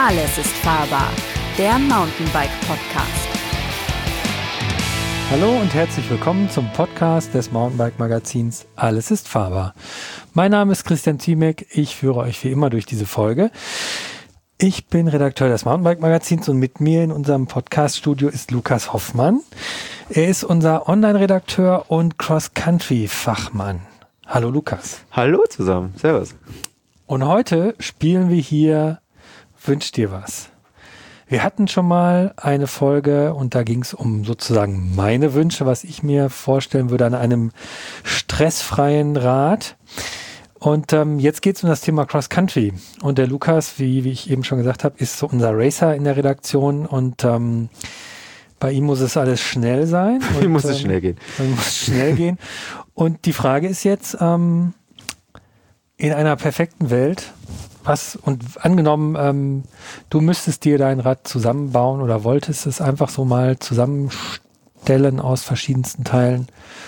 Alles ist fahrbar, der Mountainbike-Podcast. Hallo und herzlich willkommen zum Podcast des Mountainbike-Magazins Alles ist fahrbar. Mein Name ist Christian Ziemek, ich führe euch wie immer durch diese Folge. Ich bin Redakteur des Mountainbike-Magazins und mit mir in unserem Podcast-Studio ist Lukas Hoffmann. Er ist unser Online-Redakteur und Cross-Country-Fachmann. Hallo Lukas. Hallo zusammen, servus. Und heute spielen wir hier Wünsch dir was. Wir hatten schon mal eine Folge und da ging es um sozusagen meine Wünsche, was ich mir vorstellen würde an einem stressfreien Rad. Und jetzt geht es um das Thema Cross Country. Und der Lukas, wie ich eben schon gesagt habe, ist so unser Racer in der Redaktion und bei ihm muss es alles schnell sein. Bei ihm muss es schnell gehen. Und die Frage ist jetzt, in einer perfekten Welt, angenommen, du müsstest dir dein Rad zusammenbauen oder wolltest es einfach so mal zusammenstellen aus verschiedensten Teilen.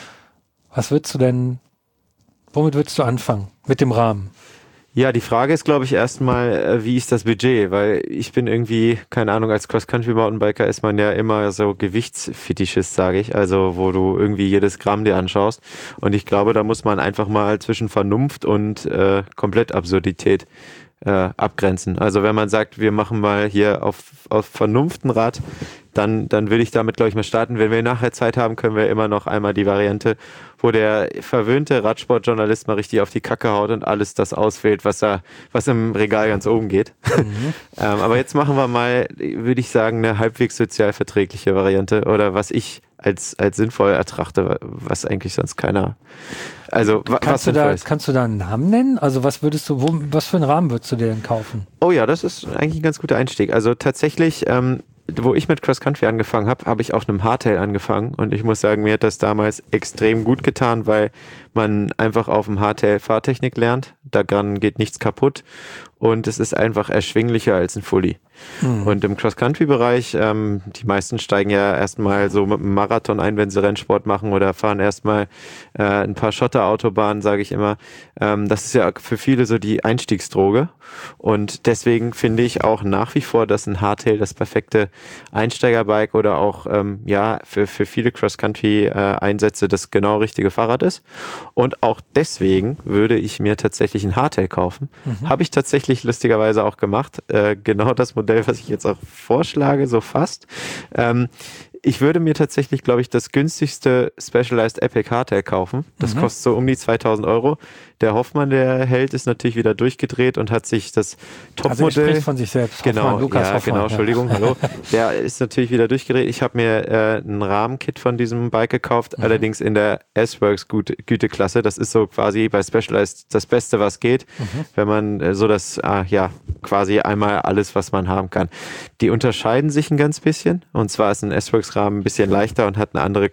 Womit würdest du anfangen? Mit dem Rahmen? Ja, die Frage ist, glaube ich, erstmal, wie ist das Budget? Weil ich bin irgendwie, keine Ahnung, als Cross-Country-Mountainbiker ist man ja immer so Gewichtsfetischist, sage ich. Also, wo du irgendwie jedes Gramm dir anschaust. Und ich glaube, da muss man einfach mal zwischen Vernunft und komplett Absurdität abgrenzen. Also, wenn man sagt, wir machen mal hier auf Vernunft ein Rad, dann will ich damit, glaube ich, mal starten. Wenn wir nachher Zeit haben, können wir immer noch einmal die Variante, wo der verwöhnte Radsportjournalist mal richtig auf die Kacke haut und alles das auswählt, was im Regal ganz oben geht. Mhm. Aber jetzt machen wir mal, würde ich sagen, eine halbwegs sozial verträgliche Variante oder was ich als sinnvoll ertrachte, was eigentlich sonst keiner. Also kannst du da einen Namen nennen? Also was für einen Rahmen würdest du dir denn kaufen? Oh ja, das ist eigentlich ein ganz guter Einstieg. Also tatsächlich, wo ich mit Cross Country angefangen habe ich auf einem Hardtail angefangen und ich muss sagen, mir hat das damals extrem gut getan, weil man einfach auf dem Hardtail Fahrtechnik lernt, daran geht nichts kaputt und es ist einfach erschwinglicher als ein Fully. Mhm. Und im Cross-Country-Bereich, die meisten steigen ja erstmal so mit einem Marathon ein, wenn sie Rennsport machen oder fahren erstmal ein paar Schotterautobahnen, sage ich immer. Das ist ja für viele so die Einstiegsdroge und deswegen finde ich auch nach wie vor, dass ein Hardtail das perfekte Einsteigerbike oder auch für viele Cross-Country-Einsätze das genau richtige Fahrrad ist. Und auch deswegen würde ich mir tatsächlich ein Hardtail kaufen. Mhm. Habe ich tatsächlich lustigerweise auch gemacht. Genau das Modell, was ich jetzt auch vorschlage, so fast. Ich würde mir tatsächlich, glaube ich, das günstigste Specialized Epic Hardtail kaufen. Das kostet so um die 2.000 Euro. Der Hoffmann, der Held, ist natürlich wieder durchgedreht und hat sich das Topmodell... Also er spricht von sich selbst. Genau, Hoffmann, Lukas Hoffmann, genau, Entschuldigung, hallo. Der ist natürlich wieder durchgedreht. Ich habe mir ein Rahmenkit von diesem Bike gekauft, allerdings in der S-Works Güteklasse. Das ist so quasi bei Specialized das Beste, was geht, wenn man so das, quasi einmal alles, was man haben kann. Die unterscheiden sich ein ganz bisschen. Und zwar ist ein S-Works Rahmen ein bisschen leichter und hat eine andere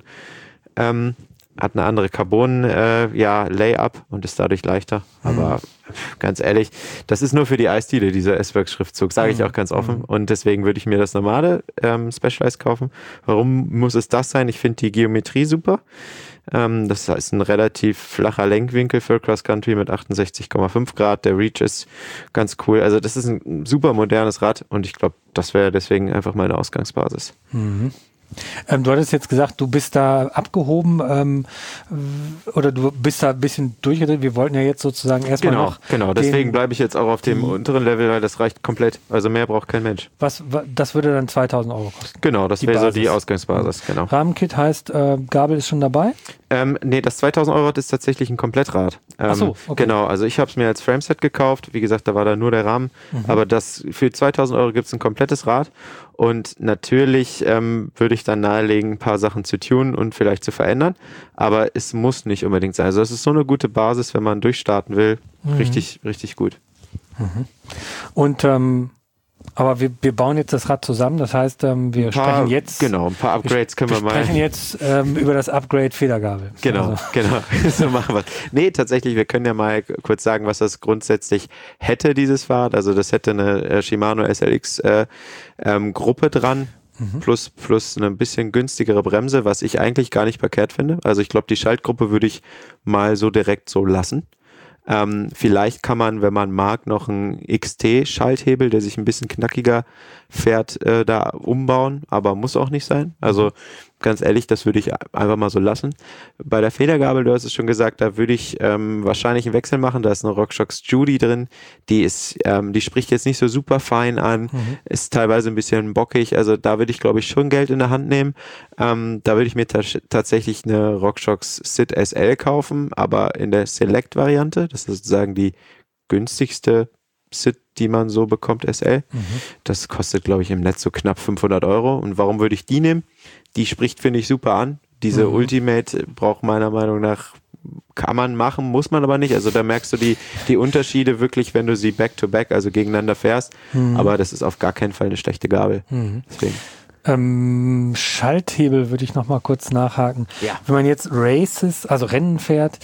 Layup und ist dadurch leichter. Aber ganz ehrlich, das ist nur für die Eisdiele, dieser S-Works-Schriftzug, sage ich auch ganz offen. Und deswegen würde ich mir das normale Specialized kaufen. Warum muss es das sein? Ich finde die Geometrie super. Das ist ein relativ flacher Lenkwinkel für Cross Country mit 68,5 Grad. Der Reach ist ganz cool. Also das ist ein super modernes Rad und ich glaube, das wäre deswegen einfach meine Ausgangsbasis. Mhm. Du hattest jetzt gesagt, du bist da abgehoben oder du bist da ein bisschen durchgedreht. Wir wollten ja jetzt sozusagen erstmal noch... Genau, deswegen bleibe ich jetzt auch auf dem unteren Level, weil das reicht komplett. Also mehr braucht kein Mensch. Das würde dann 2.000 Euro kosten? Genau, das wäre so die Ausgangsbasis. Genau. Rahmenkit heißt, Gabel ist schon dabei? Nee, das 2.000 Euro ist tatsächlich ein Komplettrad. Ach so, okay. Genau, also ich habe es mir als Frameset gekauft. Wie gesagt, da war da nur der Rahmen. Aber für 2.000 Euro gibt es ein komplettes Rad. Und natürlich würde ich dann nahelegen, ein paar Sachen zu tunen und vielleicht zu verändern. Aber es muss nicht unbedingt sein. Also es ist so eine gute Basis, wenn man durchstarten will. Richtig, richtig gut. Und aber wir bauen jetzt das Rad zusammen. Das heißt, wir sprechen jetzt... Genau, ein paar Upgrades können wir mal... Wir sprechen jetzt über das Upgrade Federgabel. Genau. So machen wir es. Nee, tatsächlich, wir können ja mal kurz sagen, was das grundsätzlich hätte, dieses Fahrrad. Also das hätte eine Shimano SLX Gruppe dran. Plus eine bisschen günstigere Bremse, was ich eigentlich gar nicht verkehrt finde. Also ich glaube, die Schaltgruppe würde ich mal so direkt so lassen. Vielleicht kann man, wenn man mag, noch einen XT-Schalthebel, der sich ein bisschen knackiger fährt, da umbauen, aber muss auch nicht sein. Also ganz ehrlich, das würde ich einfach mal so lassen. Bei der Federgabel, du hast es schon gesagt, da würde ich wahrscheinlich einen Wechsel machen. Da ist eine RockShox Judy drin. Die spricht jetzt nicht so super fein an, ist teilweise ein bisschen bockig. Also da würde ich, glaube ich, schon Geld in der Hand nehmen. Da würde ich mir tatsächlich eine RockShox SID SL kaufen, aber in der Select-Variante. Das ist sozusagen die günstigste SID, die man so bekommt, SL. Das kostet, glaube ich, im Netz so knapp 500 Euro. Und warum würde ich die nehmen? Die spricht, finde ich, super an. Diese Ultimate braucht meiner Meinung nach, kann man machen, muss man aber nicht. Also da merkst du die Unterschiede wirklich, wenn du sie back-to-back, also gegeneinander fährst. Aber das ist auf gar keinen Fall eine schlechte Gabel. Deswegen. Schalthebel würde ich noch mal kurz nachhaken. Ja. Wenn man jetzt Races, also Rennen fährt,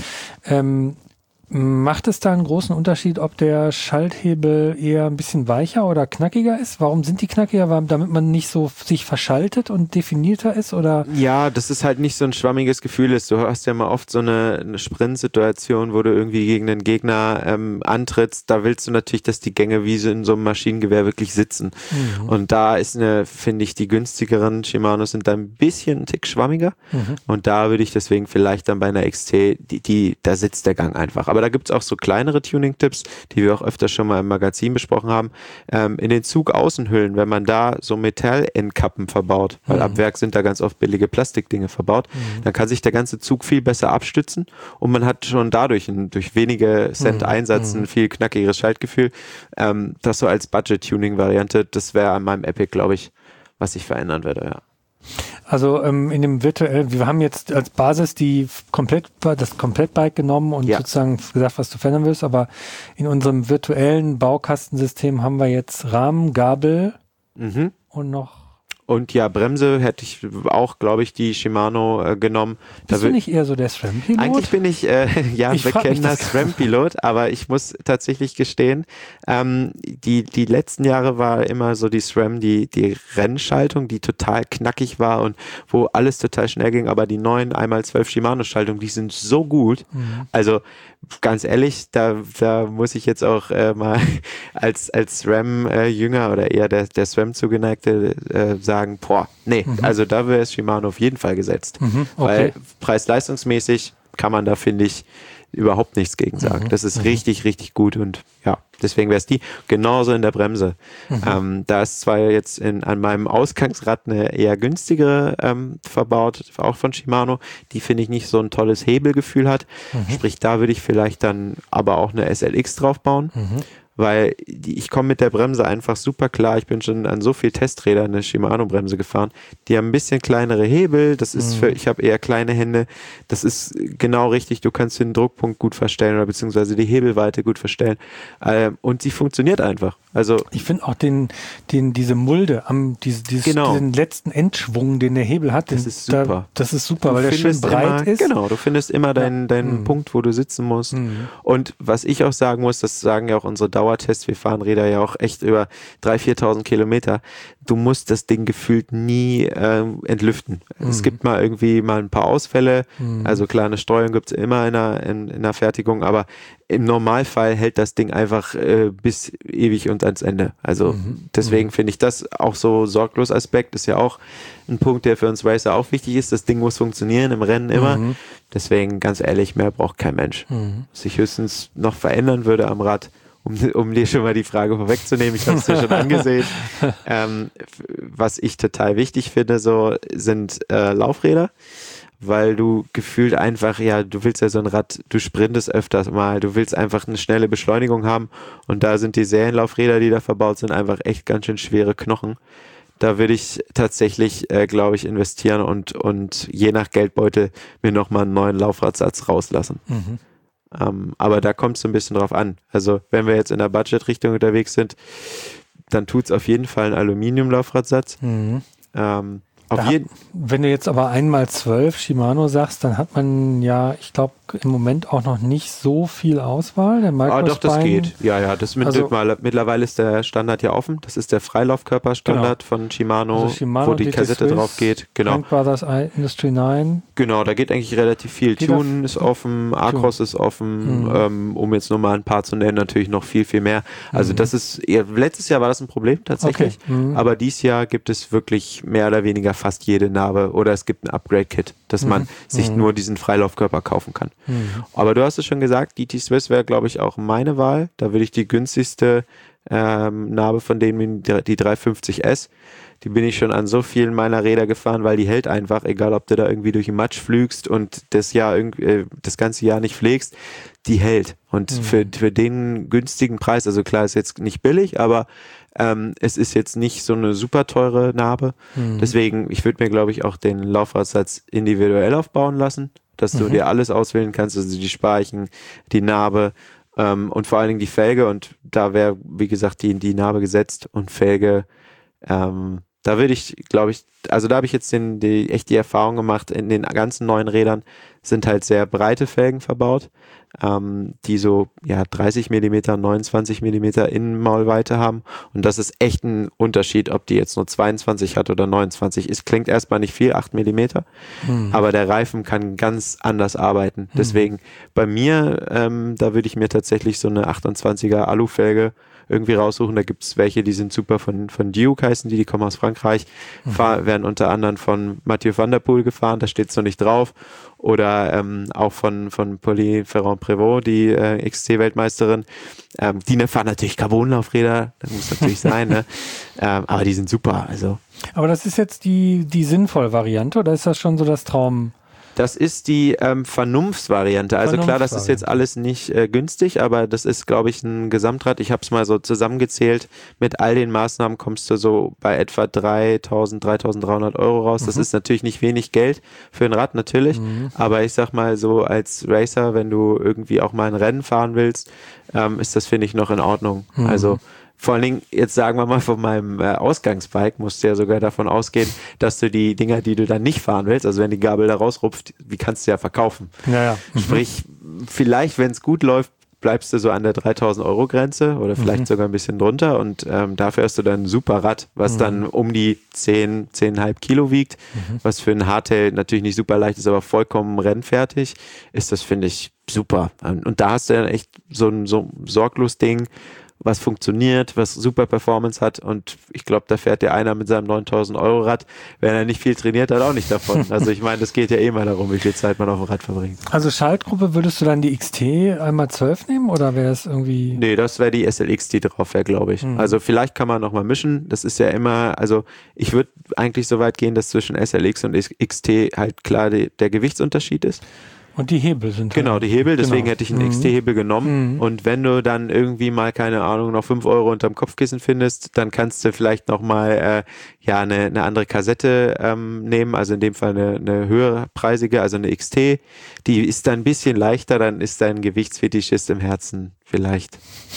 macht es da einen großen Unterschied, ob der Schalthebel eher ein bisschen weicher oder knackiger ist? Warum sind die knackiger? Damit man nicht so sich verschaltet und definierter ist? Oder? Ja, das ist halt nicht so ein schwammiges Gefühl ist. Du hast ja mal oft so eine Sprint-Situation, wo du irgendwie gegen einen Gegner antrittst. Da willst du natürlich, dass die Gänge wie so in so einem Maschinengewehr wirklich sitzen. Und da ist finde ich, die günstigeren Shimanos sind da ein bisschen einen Tick schwammiger. Und da würde ich deswegen vielleicht dann bei einer XT, da sitzt der Gang einfach. Aber da gibt es auch so kleinere Tuning-Tipps, die wir auch öfter schon mal im Magazin besprochen haben. In den Zugaußenhüllen, wenn man da so Metall-Endkappen verbaut, weil ab Werk sind da ganz oft billige Plastikdinge verbaut, dann kann sich der ganze Zug viel besser abstützen und man hat schon dadurch durch wenige Cent Einsatz ein viel knackigeres Schaltgefühl. Das so als Budget-Tuning-Variante, das wäre an meinem Epic, glaube ich, was ich verändern würde, ja. Also in dem virtuellen, wir haben jetzt als Basis das Komplettbike genommen und sozusagen gesagt, was du verändern willst, aber in unserem virtuellen Baukastensystem haben wir jetzt Rahmen, Gabel und noch... Und ja, Bremse hätte ich auch, glaube ich, die Shimano genommen. Bist du nicht eher so der SRAM-Pilot? Eigentlich bin ich bekennender SRAM-Pilot, aber ich muss tatsächlich gestehen, die letzten Jahre war immer so die SRAM, die Rennschaltung, die total knackig war und wo alles total schnell ging, aber die neuen 1x12 Shimano-Schaltungen, die sind so gut. Also ganz ehrlich, da muss ich jetzt auch mal als SRAM-Jünger oder eher der SRAM zugeneigte sagen, also da wäre es Shimano auf jeden Fall gesetzt. Weil preis-leistungsmäßig kann man da, finde ich, überhaupt nichts gegen sagen. Das ist richtig, richtig gut und ja, deswegen wäre es die. Genauso in der Bremse. Da ist zwar jetzt an meinem Ausgangsrad eine eher günstigere verbaut, auch von Shimano, die finde ich nicht so ein tolles Hebelgefühl hat. Sprich, da würde ich vielleicht dann aber auch eine SLX drauf bauen. Weil ich komme mit der Bremse einfach super klar. Ich bin schon an so viel Testrädern eine Shimano-Bremse gefahren. Die haben ein bisschen kleinere Hebel. Das ist ich habe eher kleine Hände. Das ist genau richtig. Du kannst den Druckpunkt gut verstellen oder beziehungsweise die Hebelweite gut verstellen. Und sie funktioniert einfach. Also ich finde auch diese Mulde diesen letzten Endschwung, den der Hebel hat, das ist super. Das ist super, weil der schön breit ist. Genau, du findest immer deinen Punkt, wo du sitzen musst. Und was ich auch sagen muss, das sagen ja auch unsere Dauertests, wir fahren Räder ja auch echt über 3.000, 4.000 Kilometer. Du musst das Ding gefühlt nie entlüften. Es gibt mal ein paar Ausfälle, also klar, eine Streuung gibt es immer in der Fertigung, aber im Normalfall hält das Ding einfach bis ewig und ans Ende. Also deswegen finde ich das auch so sorglos Aspekt, ist ja auch ein Punkt, der für uns Racer auch wichtig ist. Das Ding muss funktionieren, im Rennen immer. Deswegen, ganz ehrlich, mehr braucht kein Mensch. Was ich höchstens noch verändern würde am Rad, um dir schon mal die Frage vorwegzunehmen, ich habe es dir schon angesehen. Was ich total wichtig finde, sind Laufräder, weil du gefühlt einfach, du willst ja so ein Rad, du sprintest öfters mal, du willst einfach eine schnelle Beschleunigung haben und da sind die Serienlaufräder, die da verbaut sind, einfach echt ganz schön schwere Knochen. Da würde ich tatsächlich, glaube ich, investieren und je nach Geldbeutel mir nochmal einen neuen Laufradsatz rauslassen. Aber da kommt es so ein bisschen drauf an. Also wenn wir jetzt in der Budget-Richtung unterwegs sind, dann tut es auf jeden Fall einen Aluminium-Laufradsatz. Wenn du jetzt aber 1x12 Shimano sagst, dann hat man ja, ich glaube, im Moment auch noch nicht so viel Auswahl. Der Doch, das geht. Ja, mittlerweile ist der Standard ja offen. Das ist der Freilaufkörperstandard von Shimano, wo die Kassette drauf geht. Genau. Frank Brothers Industry 9. Genau, da geht eigentlich relativ viel. Tune ist offen, Acros ist offen, um jetzt nur mal ein paar zu nennen, natürlich noch viel, viel mehr. Also das ist, letztes Jahr war das ein Problem tatsächlich, aber dieses Jahr gibt es wirklich mehr oder weniger fast jede Narbe oder es gibt ein Upgrade-Kit, dass man sich nur diesen Freilaufkörper kaufen kann. Aber du hast es schon gesagt, DT Swiss wäre, glaube ich, auch meine Wahl. Da würde ich die günstigste Narbe von denen, die 350S, die bin ich schon an so vielen meiner Räder gefahren, weil die hält einfach, egal ob du da irgendwie durch den Matsch flügst und das ganze Jahr nicht pflegst, die hält. Und für den günstigen Preis, also klar, ist jetzt nicht billig, aber es ist jetzt nicht so eine super teure Narbe. Deswegen, ich würde mir, glaube ich, auch den Laufradsatz individuell aufbauen lassen, dass du dir alles auswählen kannst, also die Speichen, die Narbe und vor allen Dingen die Felge. Und da wäre, wie gesagt, die Narbe gesetzt und Felge. Da würde ich, glaube ich, also da habe ich jetzt echt die Erfahrung gemacht, in den ganzen neuen Rädern sind halt sehr breite Felgen verbaut, die so 30 mm, 29 mm Innenmaulweite haben. Und das ist echt ein Unterschied, ob die jetzt nur 22 hat oder 29. Es klingt erstmal nicht viel, 8 mm, aber der Reifen kann ganz anders arbeiten. Deswegen bei mir, da würde ich mir tatsächlich so eine 28er Alufelge irgendwie raussuchen. Da gibt es welche, die sind super von Duke heißen die kommen aus Frankreich, werden unter anderem von Mathieu van der Poel gefahren, da steht es noch nicht drauf. Oder auch von Pauline Ferrand-Prévot, die XC-Weltmeisterin. Die fahren natürlich Carbonlaufräder, das muss natürlich sein, ne? Aber die sind super. Also. Aber das ist jetzt die sinnvolle Variante oder ist das schon so das Traum? Das ist die Vernunftsvariante. Also klar, das ist jetzt alles nicht günstig, aber das ist, glaube ich, ein Gesamtrad. Ich habe es mal so zusammengezählt. Mit all den Maßnahmen kommst du so bei etwa 3.300 Euro raus. Das ist natürlich nicht wenig Geld für ein Rad, natürlich. Aber ich sag mal so als Racer, wenn du irgendwie auch mal ein Rennen fahren willst, ist das, finde ich, noch in Ordnung. Also vor allen Dingen, jetzt sagen wir mal, von meinem Ausgangsbike musst du ja sogar davon ausgehen, dass du die Dinger, die du dann nicht fahren willst, also wenn die Gabel da rausrupft, wie kannst du ja verkaufen? Ja. Sprich, vielleicht, wenn es gut läuft, bleibst du so an der 3.000 Euro Grenze oder vielleicht sogar ein bisschen drunter und dafür hast du dann ein super Rad, was dann um die 10,5 Kilo wiegt, was für ein Hardtail natürlich nicht super leicht ist, aber vollkommen rennfertig ist das, finde ich, super. Und da hast du dann echt so ein Sorglos-Ding, was funktioniert, was super Performance hat und ich glaube, da fährt der einer mit seinem 9.000 Euro Rad, wenn er nicht viel trainiert hat, auch nicht davon. Also ich meine, das geht ja mal darum, wie viel Zeit man auf dem Rad verbringt. Also Schaltgruppe, würdest du dann die XT 1x12 nehmen oder wäre es irgendwie... Nee, das wäre die SLX, die drauf wäre, glaube ich. Also vielleicht kann man nochmal mischen, das ist ja immer, also ich würde eigentlich so weit gehen, dass zwischen SLX und XT halt klar der Gewichtsunterschied ist. Und die Hebel sind genau, die Hebel, deswegen hätte ich einen XT-Hebel genommen und wenn du dann irgendwie mal, keine Ahnung, noch 5 Euro unterm Kopfkissen findest, dann kannst du vielleicht nochmal eine andere Kassette nehmen, also in dem Fall eine höherpreisige, also eine XT, die ist dann ein bisschen leichter, dann ist dein Gewichtsfetischist im Herzen vielleicht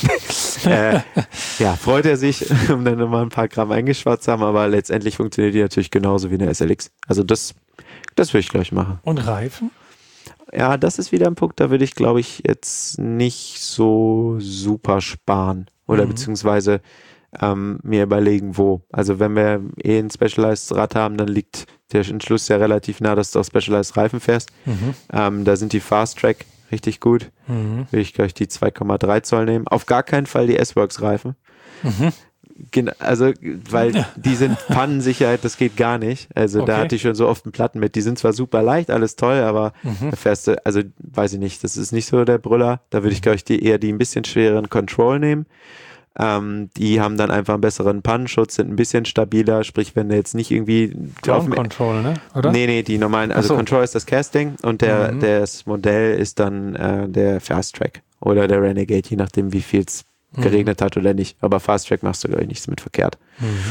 freut er sich, um dann nochmal ein paar Gramm eingespart zu haben, aber letztendlich funktioniert die natürlich genauso wie eine SLX. Also das würde ich, glaube ich, machen. Und Reifen? Ja, das ist wieder ein Punkt, da würde ich, glaube ich, jetzt nicht so super sparen oder beziehungsweise mir überlegen, wo. Also wenn wir ein Specialized Rad haben, dann liegt der Entschluss ja relativ nah, dass du auf Specialized Reifen fährst. Da sind die Fast Track richtig gut. Würde ich gleich die 2,3 Zoll nehmen. Auf gar keinen Fall die S-Works Reifen. Also, weil die sind Pannensicherheit, das geht gar nicht. Also da hatte ich schon so oft einen Platten mit. Die sind zwar super leicht, alles toll, aber da fährst du, also weiß ich nicht, das ist nicht so der Brüller. Da würde ich, glaube ich, eher die ein bisschen schwereren Control nehmen. Die haben dann einfach einen besseren Pannenschutz, sind ein bisschen stabiler, sprich, wenn du jetzt nicht irgendwie... Control, ne? Oder? Nee, die normalen, also Control ist das Casting und das Modell ist dann der Fast Track oder der Renegade, je nachdem, wie viel es geregnet hat oder nicht. Aber Fast Track machst du, glaube ich, nichts mit verkehrt.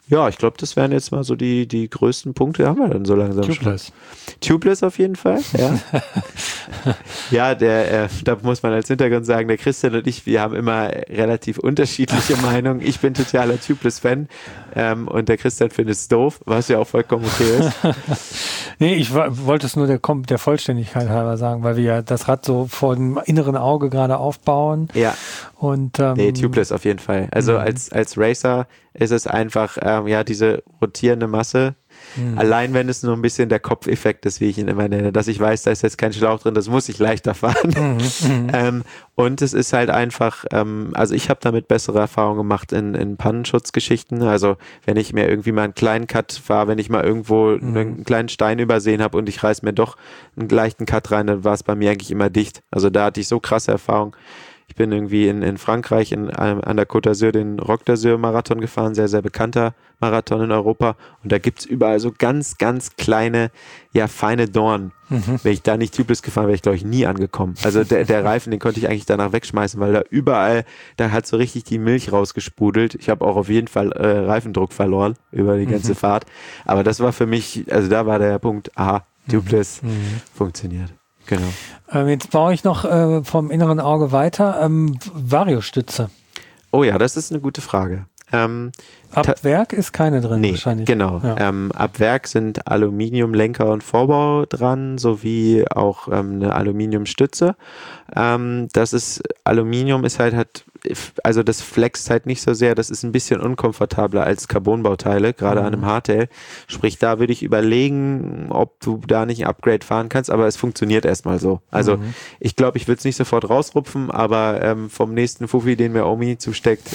Ja, ich glaube, das wären jetzt mal so die größten Punkte, haben wir dann so langsam Tubeless. Tubeless auf jeden Fall, ja. Ja, da muss man als Hintergrund sagen, der Christian und ich, wir haben immer relativ unterschiedliche Meinungen. Ich bin totaler Tubeless-Fan und der Christian findet es doof, was ja auch vollkommen okay ist. Nee, ich wollte es nur der Vollständigkeit halber sagen, weil wir ja das Rad so vor dem inneren Auge gerade aufbauen. Ja. Und, nee, Tubeless auf jeden Fall. Also als Racer ist es einfach, diese rotierende Masse. Allein wenn es nur ein bisschen der Kopfeffekt ist, wie ich ihn immer nenne, dass ich weiß, da ist jetzt kein Schlauch drin, das muss ich leichter fahren. Und es ist halt einfach, also ich habe damit bessere Erfahrungen gemacht in Pannenschutzgeschichten. Also wenn ich mir irgendwie mal einen kleinen Cut fahre, wenn ich mal irgendwo einen kleinen Stein übersehen habe und ich reiß mir doch einen leichten Cut rein, dann war es bei mir eigentlich immer dicht. Also da hatte ich so krasse Erfahrungen. Ich bin irgendwie in Frankreich an der Côte d'Azur den Roc d'Azur Marathon gefahren, sehr, sehr bekannter Marathon in Europa. Und da gibt's überall so ganz, ganz kleine, feine Dornen. Wenn ich da nicht Tubeless gefahren wäre, ich glaube ich nie angekommen. Also der Reifen, den konnte ich eigentlich danach wegschmeißen, weil da überall, da hat so richtig die Milch rausgesprudelt. Ich habe auch auf jeden Fall Reifendruck verloren über die ganze Fahrt. Aber das war für mich, also da war der Punkt, Tubeless funktioniert. Genau. Jetzt baue ich noch vom inneren Auge weiter. Variostütze. Oh ja, das ist eine gute Frage. Ab Werk ist keine drin wahrscheinlich. Genau. Ja. Ab Werk sind Aluminiumlenker und Vorbau dran, sowie auch eine Aluminiumstütze. Aluminium ist halt, also das flext halt nicht so sehr, das ist ein bisschen unkomfortabler als Carbonbauteile, gerade an einem Hardtail. Sprich, da würde ich überlegen, ob du da nicht ein Upgrade fahren kannst, aber es funktioniert erstmal so. Also ich glaube, ich würde es nicht sofort rausrupfen, aber vom nächsten Fuffi, den mir Omi zusteckt,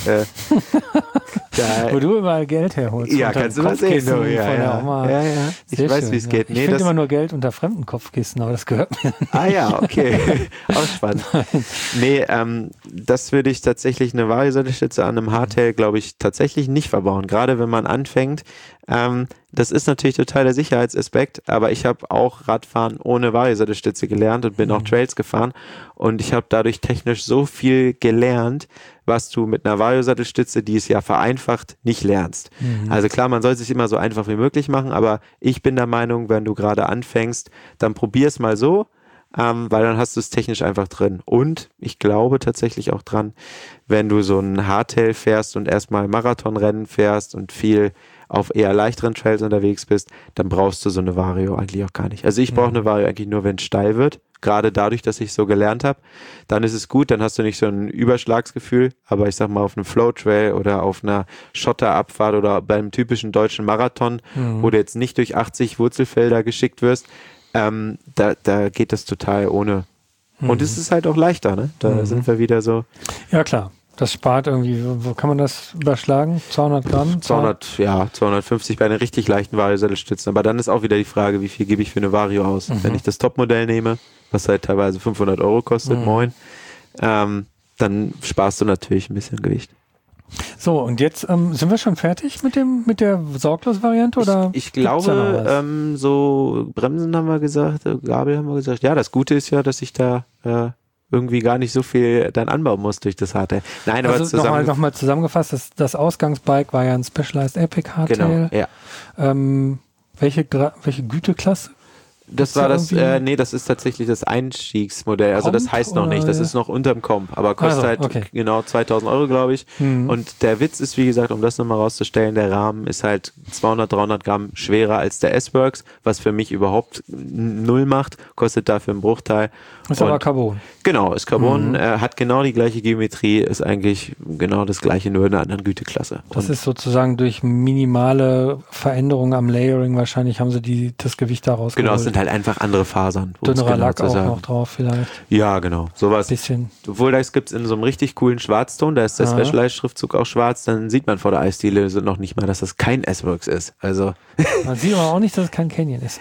wo du überall Geld herholst. Ja, kannst du mal sehen. Ja. Ich weiß, wie es geht. Ich finde immer nur Geld unter fremden Kopfkissen, aber das gehört mir nicht. Ah ja, okay. Auch spannend. Nee, das würde ich tatsächlich, eine Variosattelstütze an einem Hardtail, glaube ich, tatsächlich nicht verbauen. Gerade wenn man anfängt. Das ist natürlich total der Sicherheitsaspekt, aber ich habe auch Radfahren ohne Variosattelstütze gelernt und bin auch Trails gefahren und ich habe dadurch technisch so viel gelernt, was du mit einer Variosattelstütze, die es ja vereinfacht, nicht lernst. Also klar, man soll es sich immer so einfach wie möglich machen, aber ich bin der Meinung, wenn du gerade anfängst, dann probier es mal so, weil dann hast du es technisch einfach drin. Und ich glaube tatsächlich auch dran, wenn du so ein Hardtail fährst und erstmal Marathonrennen fährst und viel auf eher leichteren Trails unterwegs bist, dann brauchst du so eine Vario eigentlich auch gar nicht. Also ich brauche eine Vario eigentlich nur, wenn es steil wird. Gerade dadurch, dass ich so gelernt habe, dann ist es gut, dann hast du nicht so ein Überschlagsgefühl, aber ich sag mal auf einem Flow-Trail oder auf einer Schotterabfahrt oder beim typischen deutschen Marathon, wo du jetzt nicht durch 80 Wurzelfelder geschickt wirst, da geht das total ohne. Und es ist halt auch leichter, ne? Da sind wir wieder so. Ja, klar. Das spart irgendwie, wo kann man das überschlagen? 200 Gramm? 250 bei einer richtig leichten Variosattelstützen. Aber dann ist auch wieder die Frage, wie viel gebe ich für eine Vario aus? Wenn ich das Topmodell nehme, was halt teilweise 500 € kostet, dann sparst du natürlich ein bisschen Gewicht. So, und jetzt sind wir schon fertig mit der Sorglos-Variante? Oder ich glaube, so Bremsen haben wir gesagt, Gabel haben wir gesagt. Ja, das Gute ist ja, dass ich da irgendwie gar nicht so viel dann anbauen muss durch das Hardtail. Nein, also aber nochmal zusammengefasst, das Ausgangsbike war ja ein Specialized Epic Hardtail. Genau, ja. Welche Güteklasse? Das war das, das ist tatsächlich das Einstiegsmodell. Also das heißt noch nicht, das ist noch unterm Comp, aber kostet genau 2000 €, glaube ich. Und der Witz ist, wie gesagt, um das nochmal rauszustellen, der Rahmen ist halt 200, 300 Gramm schwerer als der S-Works, was für mich überhaupt null macht, kostet dafür einen Bruchteil. Ist aber Carbon. Genau, ist Carbon, hat genau die gleiche Geometrie, ist eigentlich genau das gleiche, nur in einer anderen Güteklasse. Das ist sozusagen durch minimale Veränderungen am Layering, wahrscheinlich haben sie das Gewicht daraus Genau, es sind halt einfach andere Fasern. Dünnerer Lack auch noch drauf vielleicht. Ja, genau. Sowas. Bisschen. Obwohl, das gibt es in so einem richtig coolen Schwarzton, da ist der Specialized-Schriftzug auch schwarz, dann sieht man vor der Eisdiele noch nicht mal, dass das kein S-Works ist. Also. Man sieht aber auch nicht, dass es kein Canyon ist.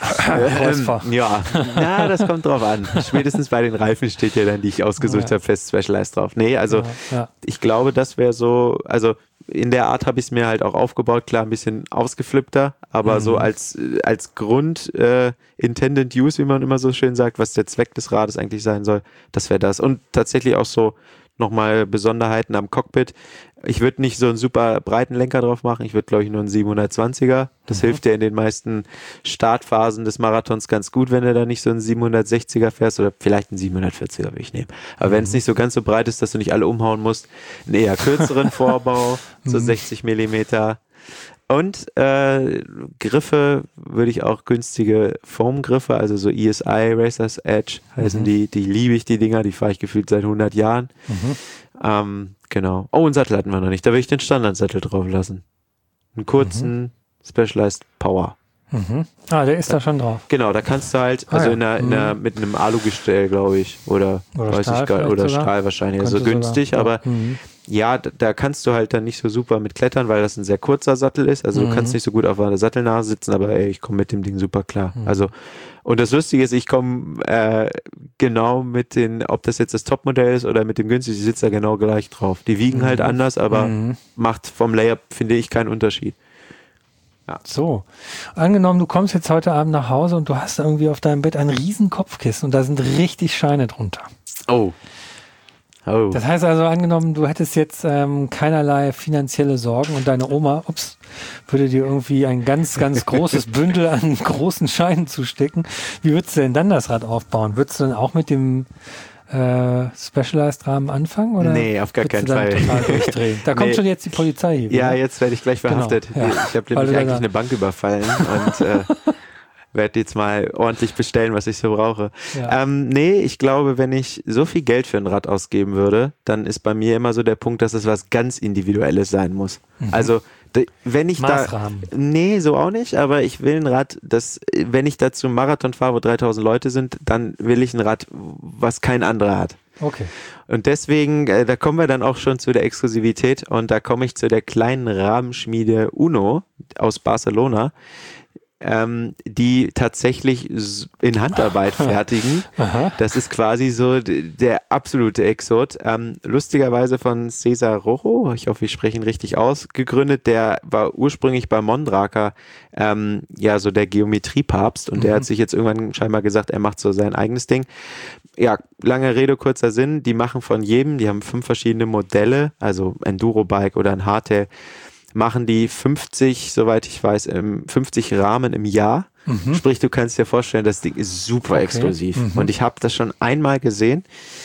Ja, das kommt drauf an. Spätestens bei den Reifen steht ja dann, die ich ausgesucht habe, fest Specialized drauf. Nee, also ich glaube, das wäre so, also in der Art habe ich es mir halt auch aufgebaut, klar ein bisschen ausgeflippter, aber so als Grund Intended Use, wie man immer so schön sagt, was der Zweck des Rades eigentlich sein soll, das wäre das. Und tatsächlich auch so nochmal Besonderheiten am Cockpit. Ich würde nicht so einen super breiten Lenker drauf machen. Ich würde, glaube ich, nur einen 720er. Das hilft dir in den meisten Startphasen des Marathons ganz gut, wenn du da nicht so einen 760er fährst oder vielleicht einen 740er würde ich nehmen. Aber wenn es nicht so ganz so breit ist, dass du nicht alle umhauen musst, einen eher kürzeren Vorbau, so 60 Millimeter. Und Griffe würde ich auch günstige Foam-Griffe, also so ESI, Racers Edge heißen die liebe ich, die Dinger, die fahre ich gefühlt seit 100 Jahren. Genau. Oh, einen Sattel hatten wir noch nicht, da würde ich den Standardsattel drauf lassen. Einen kurzen Specialized Power. Ah, der ist da schon drauf. Genau, da kannst du halt, also mit einem Alugestell, glaube ich, oder Stahl wahrscheinlich, also günstig, aber ja, da kannst du halt dann nicht so super mit klettern, weil das ein sehr kurzer Sattel ist, also du kannst nicht so gut auf einer Sattelnase sitzen, aber ey, ich komme mit dem Ding super klar. Also, und das Lustige ist, ich komme genau mit ob das jetzt das Topmodell ist oder mit dem günstigen, ich sitze da genau gleich drauf. Die wiegen halt anders, aber macht vom Layup, finde ich, keinen Unterschied. Ja. So, angenommen, du kommst jetzt heute Abend nach Hause und du hast irgendwie auf deinem Bett ein riesen Kopfkissen und da sind richtig Scheine drunter. Oh. Das heißt also, angenommen, du hättest jetzt keinerlei finanzielle Sorgen und deine Oma, würde dir irgendwie ein ganz, ganz großes Bündel an großen Scheinen zustecken. Wie würdest du denn dann das Rad aufbauen? Würdest du dann auch mit dem Specialized-Rahmen anfangen? Oder nee, auf gar keinen Fall. Total durchdrehen? Da kommt schon jetzt die Polizei hier. Ja, jetzt werde ich gleich verhaftet. Genau, ja. Ich habe nämlich eigentlich eine Bank überfallen und werde jetzt mal ordentlich bestellen, was ich so brauche. Ja. Nee, ich glaube, wenn ich so viel Geld für ein Rad ausgeben würde, dann ist bei mir immer so der Punkt, dass es was ganz Individuelles sein muss. Also wenn ich Maßrahmen. Nee, so auch nicht, aber ich will ein Rad, wenn ich da zum Marathon fahre, wo 3000 Leute sind, dann will ich ein Rad, was kein anderer hat. Okay. Und deswegen, da kommen wir dann auch schon zu der Exklusivität und da komme ich zu der kleinen Rahmenschmiede Uno aus Barcelona, die tatsächlich in Handarbeit fertigen. Das ist quasi so der absolute Exot. Lustigerweise von Cesar Rojo, ich hoffe, ich spreche ihn richtig aus, gegründet. Der war ursprünglich bei Mondraker so der Geometriepapst und der hat sich jetzt irgendwann scheinbar gesagt, er macht so sein eigenes Ding. Ja, lange Rede, kurzer Sinn. Die machen von jedem, die haben 5 verschiedene Modelle, also Enduro-Bike oder ein Hardtail, machen die 50, soweit ich weiß, 50 Rahmen im Jahr. Sprich, du kannst dir vorstellen, das Ding ist super exklusiv. Und ich habe das schon einmal gesehen.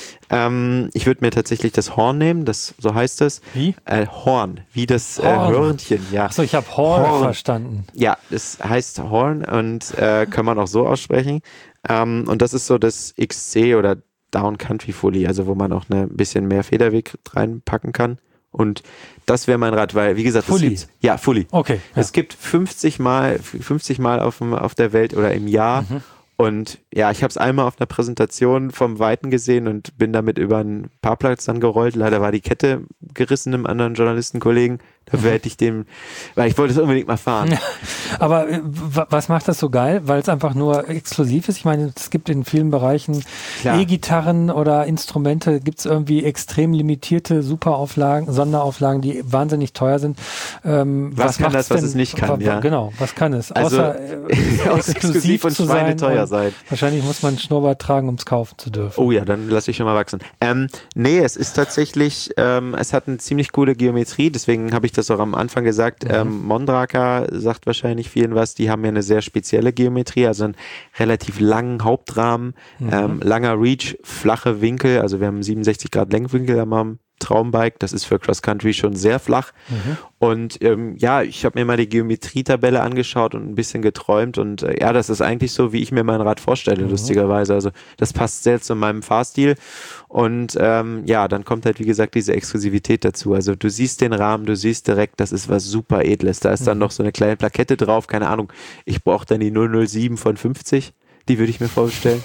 Ich würde mir tatsächlich das Horn nehmen, so heißt es. Wie? Horn, wie das Hörnchen. Ja. Achso, ich habe Horn verstanden. Ja, das heißt Horn und kann man auch so aussprechen. Und das ist so das XC oder Down Country Fully, also wo man auch ein bisschen mehr Federweg reinpacken kann. Und das wäre mein Rad, weil, wie gesagt, Fully. Fully. Okay. Ja. Es gibt 50 Mal auf der Welt oder im Jahr. Und ja, ich habe es einmal auf einer Präsentation vom Weiten gesehen und bin damit über einen Parkplatz dann gerollt. Leider war die Kette gerissen einem anderen Journalistenkollegen. Dafür hätte ich weil ich wollte es unbedingt mal fahren. Aber was macht das so geil? Weil es einfach nur exklusiv ist? Ich meine, es gibt in vielen Bereichen E-Gitarren oder Instrumente, gibt es irgendwie extrem limitierte Sonderauflagen, die wahnsinnig teuer sind. Was kann das, was es nicht kann? Ja. Genau, was kann es? Also, außer exklusiv und zu sein. Teuer sein. Wahrscheinlich muss man einen Schnurrbart tragen, um es kaufen zu dürfen. Oh ja, dann lasse ich schon mal wachsen. Nee, es ist tatsächlich, es hat eine ziemlich coole Geometrie, deswegen habe ich das auch am Anfang gesagt. Mondraker sagt wahrscheinlich vielen was, die haben ja eine sehr spezielle Geometrie, also einen relativ langen Hauptrahmen, langer Reach, flache Winkel, also wir haben 67 Grad Lenkwinkel am Traumbike, das ist für Cross Country schon sehr flach. Und ich habe mir mal die Geometrietabelle angeschaut und ein bisschen geträumt und das ist eigentlich so, wie ich mir mein Rad vorstelle, lustigerweise. Also das passt sehr zu meinem Fahrstil und dann kommt halt, wie gesagt, diese Exklusivität dazu. Also du siehst den Rahmen, du siehst direkt, das ist was super Edles. Da ist dann noch so eine kleine Plakette drauf, keine Ahnung, ich brauche dann die 007 von 50. Die würde ich mir vorstellen.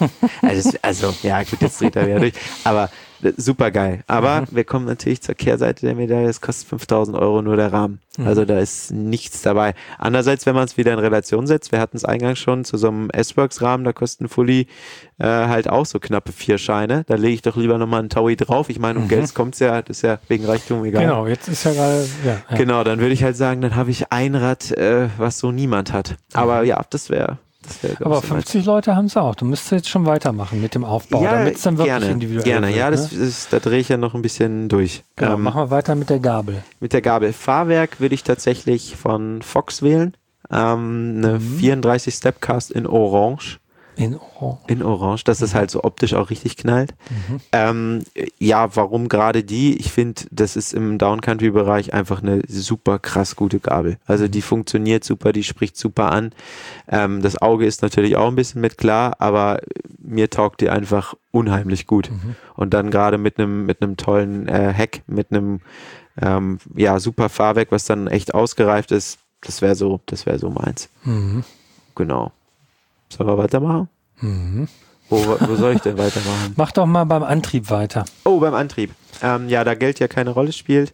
Gut, jetzt dreht er wieder durch. Aber super geil. Aber wir kommen natürlich zur Kehrseite der Medaille. Es kostet 5.000 € nur der Rahmen. Also da ist nichts dabei. Andererseits, wenn man es wieder in Relation setzt, wir hatten es eingangs schon zu so einem S-Works-Rahmen, da kosten Fully halt auch so knappe 4 Scheine. Da lege ich doch lieber nochmal einen Taui drauf. Ich meine, um Geld kommt es ja, das ist ja wegen Reichtum egal. Genau, jetzt ist ja gerade, Genau, dann würde ich halt sagen, dann habe ich ein Rad, was so niemand hat. Aber ja, das wäre Das wäre, Aber 50 Leute haben es auch. Du müsstest jetzt schon weitermachen mit dem Aufbau, damit es dann wirklich individuell gerne. wird. Ja, Ne? Da drehe ich ja noch ein bisschen durch. Genau, machen wir weiter mit der Gabel. Mit der Gabel. Fahrwerk würde ich tatsächlich von Fox wählen. Eine 34 Stepcast in Orange. In Orange. In Orange, dass es halt so optisch auch richtig knallt. Ja, warum gerade die? Ich finde, das ist im Downcountry-Bereich einfach eine super krass gute Gabel. Also die funktioniert super, die spricht super an. Das Auge ist natürlich auch ein bisschen mit klar, aber mir taugt die einfach unheimlich gut. Und dann gerade mit einem tollen Heck, mit einem super Fahrwerk, was dann echt ausgereift ist, das wäre so meins. Genau. Sollen wir weitermachen? Wo soll ich denn weitermachen? Mach doch mal beim Antrieb weiter. Oh, beim Antrieb. Da Geld ja keine Rolle spielt.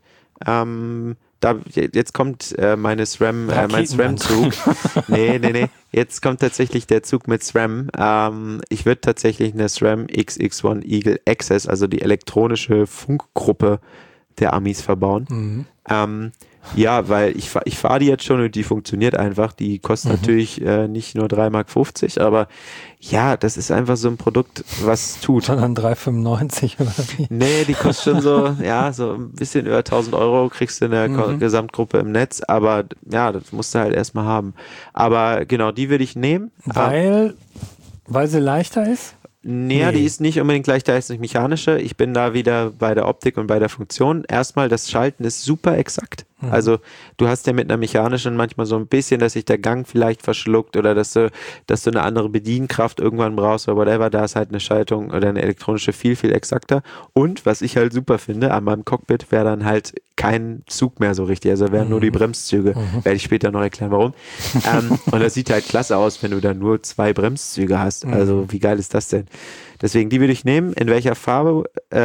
Jetzt kommt mein SRAM-Zug. Nee. Jetzt kommt tatsächlich der Zug mit SRAM. Ich würde tatsächlich eine SRAM XX1 Eagle Access, also die elektronische Funkgruppe der Amis verbauen. Ja, weil ich fahre die jetzt schon und die funktioniert einfach. Die kostet natürlich nicht nur 3,50 Mark, aber ja, das ist einfach so ein Produkt, was tut. Sondern 3,95 oder wie? Nee, die kostet schon so ein bisschen über 1.000 Euro kriegst du in der Gesamtgruppe im Netz, aber ja, das musst du halt erstmal haben. Aber genau, die würde ich nehmen. Weil sie leichter ist? Nee, die ist nicht unbedingt leichter als eine mechanische. Ich bin da wieder bei der Optik und bei der Funktion. Erstmal, das Schalten ist super exakt. Also du hast ja mit einer mechanischen manchmal so ein bisschen, dass sich der Gang vielleicht verschluckt oder dass du eine andere Bedienkraft irgendwann brauchst oder whatever. Da ist halt eine Schaltung oder eine elektronische viel, viel exakter. Und was ich halt super finde, an meinem Cockpit wäre dann halt kein Zug mehr so richtig. Also wären nur die Bremszüge. Werde ich später noch erklären, warum. Und das sieht halt klasse aus, wenn du dann nur 2 Bremszüge hast. Also wie geil ist das denn? Deswegen, die würde ich nehmen. In welcher Farbe?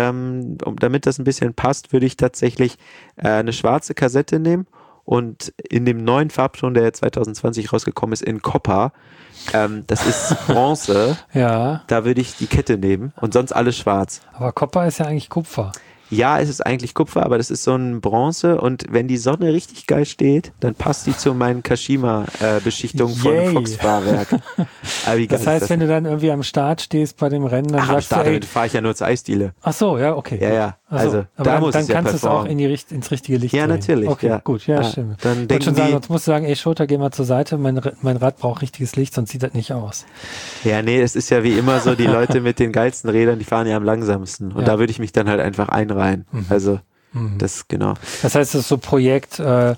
Damit das ein bisschen passt, würde ich tatsächlich eine schwarze Kassette nehmen und in dem neuen Farbton, der 2020 rausgekommen ist, in Copper. Das ist Bronze. Ja. Da würde ich die Kette nehmen und sonst alles schwarz. Aber Copper ist ja eigentlich Kupfer. Ja, es ist eigentlich Kupfer, aber das ist so ein Bronze und wenn die Sonne richtig geil steht, dann passt die zu meinen Kashima-Beschichtungen von Fox-Fahrwerk. Das heißt, wenn du dann irgendwie am Start stehst bei dem Rennen, dann sagst du, damit fahre ich ja nur zur Eisdiele. Ach so, ja, okay. Ja. Also, aber da muss dann ja kannst du es auch ins richtige Licht Ja, drehen. natürlich. Okay, ja. gut, ja, stimmt. Dann ich wollte schon sagen, sonst musst du sagen, Schulter, geh mal zur Seite, mein Rad braucht richtiges Licht, sonst sieht das nicht aus. Ja, nee, es ist ja wie immer so, die Leute mit den geilsten Rädern, die fahren ja am langsamsten. Und da würde ich mich dann halt einfach einreihen. Also, das, genau. Das heißt, das ist so Projekt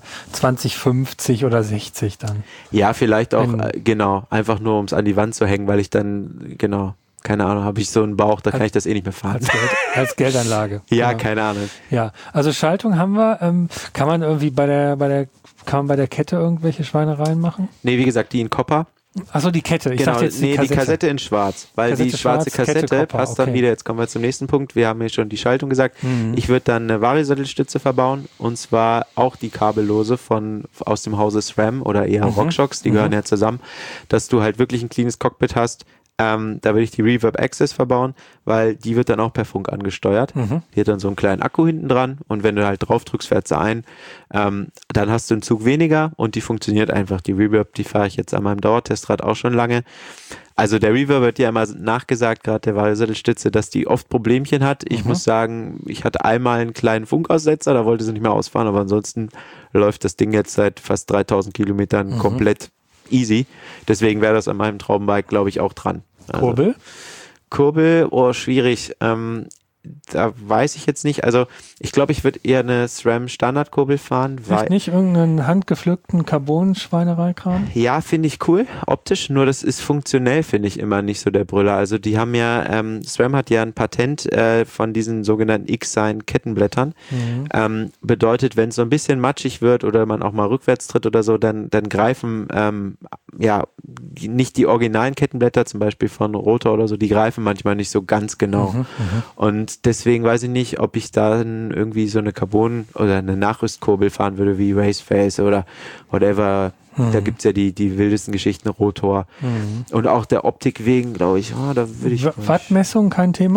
2050 oder 60 dann. Ja, vielleicht auch, genau, einfach nur, um es an die Wand zu hängen, weil ich dann, genau, keine Ahnung, habe ich so einen Bauch, da kann ich das eh nicht mehr fahren. Als Geldanlage. Ja, genau. Keine Ahnung. Ja, also Schaltung haben wir. Kann man irgendwie bei der Kette irgendwelche Schweinereien machen? Nee, wie gesagt, die in Copper. Achso, die Kette. Ich dachte jetzt die Kassette in schwarz, weil Kassette die schwarze schwarz, Kassette Kette, passt dann wieder, jetzt kommen wir zum nächsten Punkt, wir haben ja schon die Schaltung gesagt, ich würde dann eine Variosattelstütze verbauen und zwar auch die kabellose aus dem Hause SRAM oder eher RockShox, die gehören ja zusammen, dass du halt wirklich ein cleanes Cockpit hast. Da würde ich die Reverb Access verbauen, weil die wird dann auch per Funk angesteuert. Die hat dann so einen kleinen Akku hinten dran und wenn du halt drauf drückst, fährt sie ein. Dann hast du einen Zug weniger und die funktioniert einfach. Die Reverb, die fahre ich jetzt an meinem Dauertestrad auch schon lange. Also der Reverb wird ja immer nachgesagt, gerade der Variosattelstütze, dass die oft Problemchen hat. Ich muss sagen, ich hatte einmal einen kleinen Funkaussetzer, da wollte sie nicht mehr ausfahren, aber ansonsten läuft das Ding jetzt seit fast 3000 Kilometern komplett easy. Deswegen wäre das an meinem Traumbike, glaube ich, auch dran. Also, Kurbel, schwierig. Da weiß ich jetzt nicht. Also ich glaube, ich würde eher eine SRAM Standardkurbel fahren. Vielleicht nicht irgendeinen handgepflückten Carbon-Schweinereikram? Ja, finde ich cool, optisch. Nur das ist funktionell, finde ich immer nicht so der Brüller. Also die haben ja, SRAM hat ja ein Patent von diesen sogenannten X-Sign-Kettenblättern. Bedeutet, wenn es so ein bisschen matschig wird oder man auch mal rückwärts tritt oder so, dann greifen nicht die originalen Kettenblätter, zum Beispiel von Rotor oder so, die greifen manchmal nicht so ganz genau. Und deswegen weiß ich nicht, ob ich dann irgendwie so eine Carbon- oder eine Nachrüstkurbel fahren würde wie Raceface oder whatever. Da gibt es ja die wildesten Geschichten, Rotor. Und auch der Optik wegen, glaube ich, da würde ich... Wattmessung kein Thema?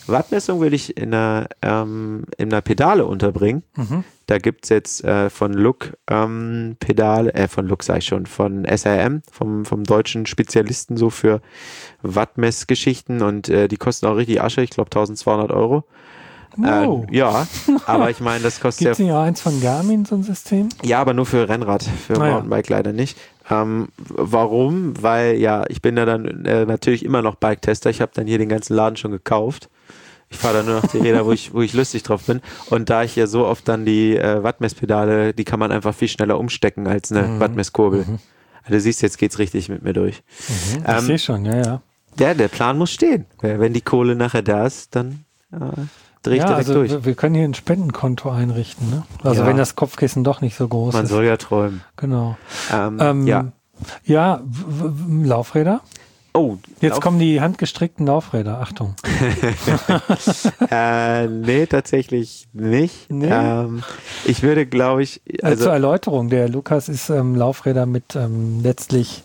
Wattmessung würde ich in einer Pedale unterbringen. Da gibt es jetzt von Look Pedale, von Look sag ich schon, von SRM, vom deutschen Spezialisten so für Wattmessgeschichten und die kosten auch richtig Asche, ich glaube 1.200 Euro. Wow. Ja, aber ich meine, das kostet Gibt es nicht auch eins von Garmin, so ein System? Ja, aber nur für Rennrad, für Mountainbike leider nicht. Warum? Weil ja, ich bin ja dann natürlich immer noch Bike-Tester. Ich habe dann hier den ganzen Laden schon gekauft. Ich fahre dann nur noch die Räder, wo ich lustig drauf bin. Und da ich ja so oft dann die Wattmesspedale, die kann man einfach viel schneller umstecken als eine Wattmesskurbel. Also du siehst, jetzt geht's richtig mit mir durch. Ich sehe schon, ja. Der Plan muss stehen. Wenn die Kohle nachher da ist, dann drehe ich direkt durch. Wir können hier ein Spendenkonto einrichten, ne? Also wenn das Kopfkissen doch nicht so groß ist. Man soll ja träumen. Genau. Ja. Laufräder. Oh, jetzt kommen die handgestrickten Laufräder, Achtung. Nee, tatsächlich nicht. Nee. Ich würde, glaube ich... Zur Erläuterung, der Lukas ist Laufräder mit letztlich,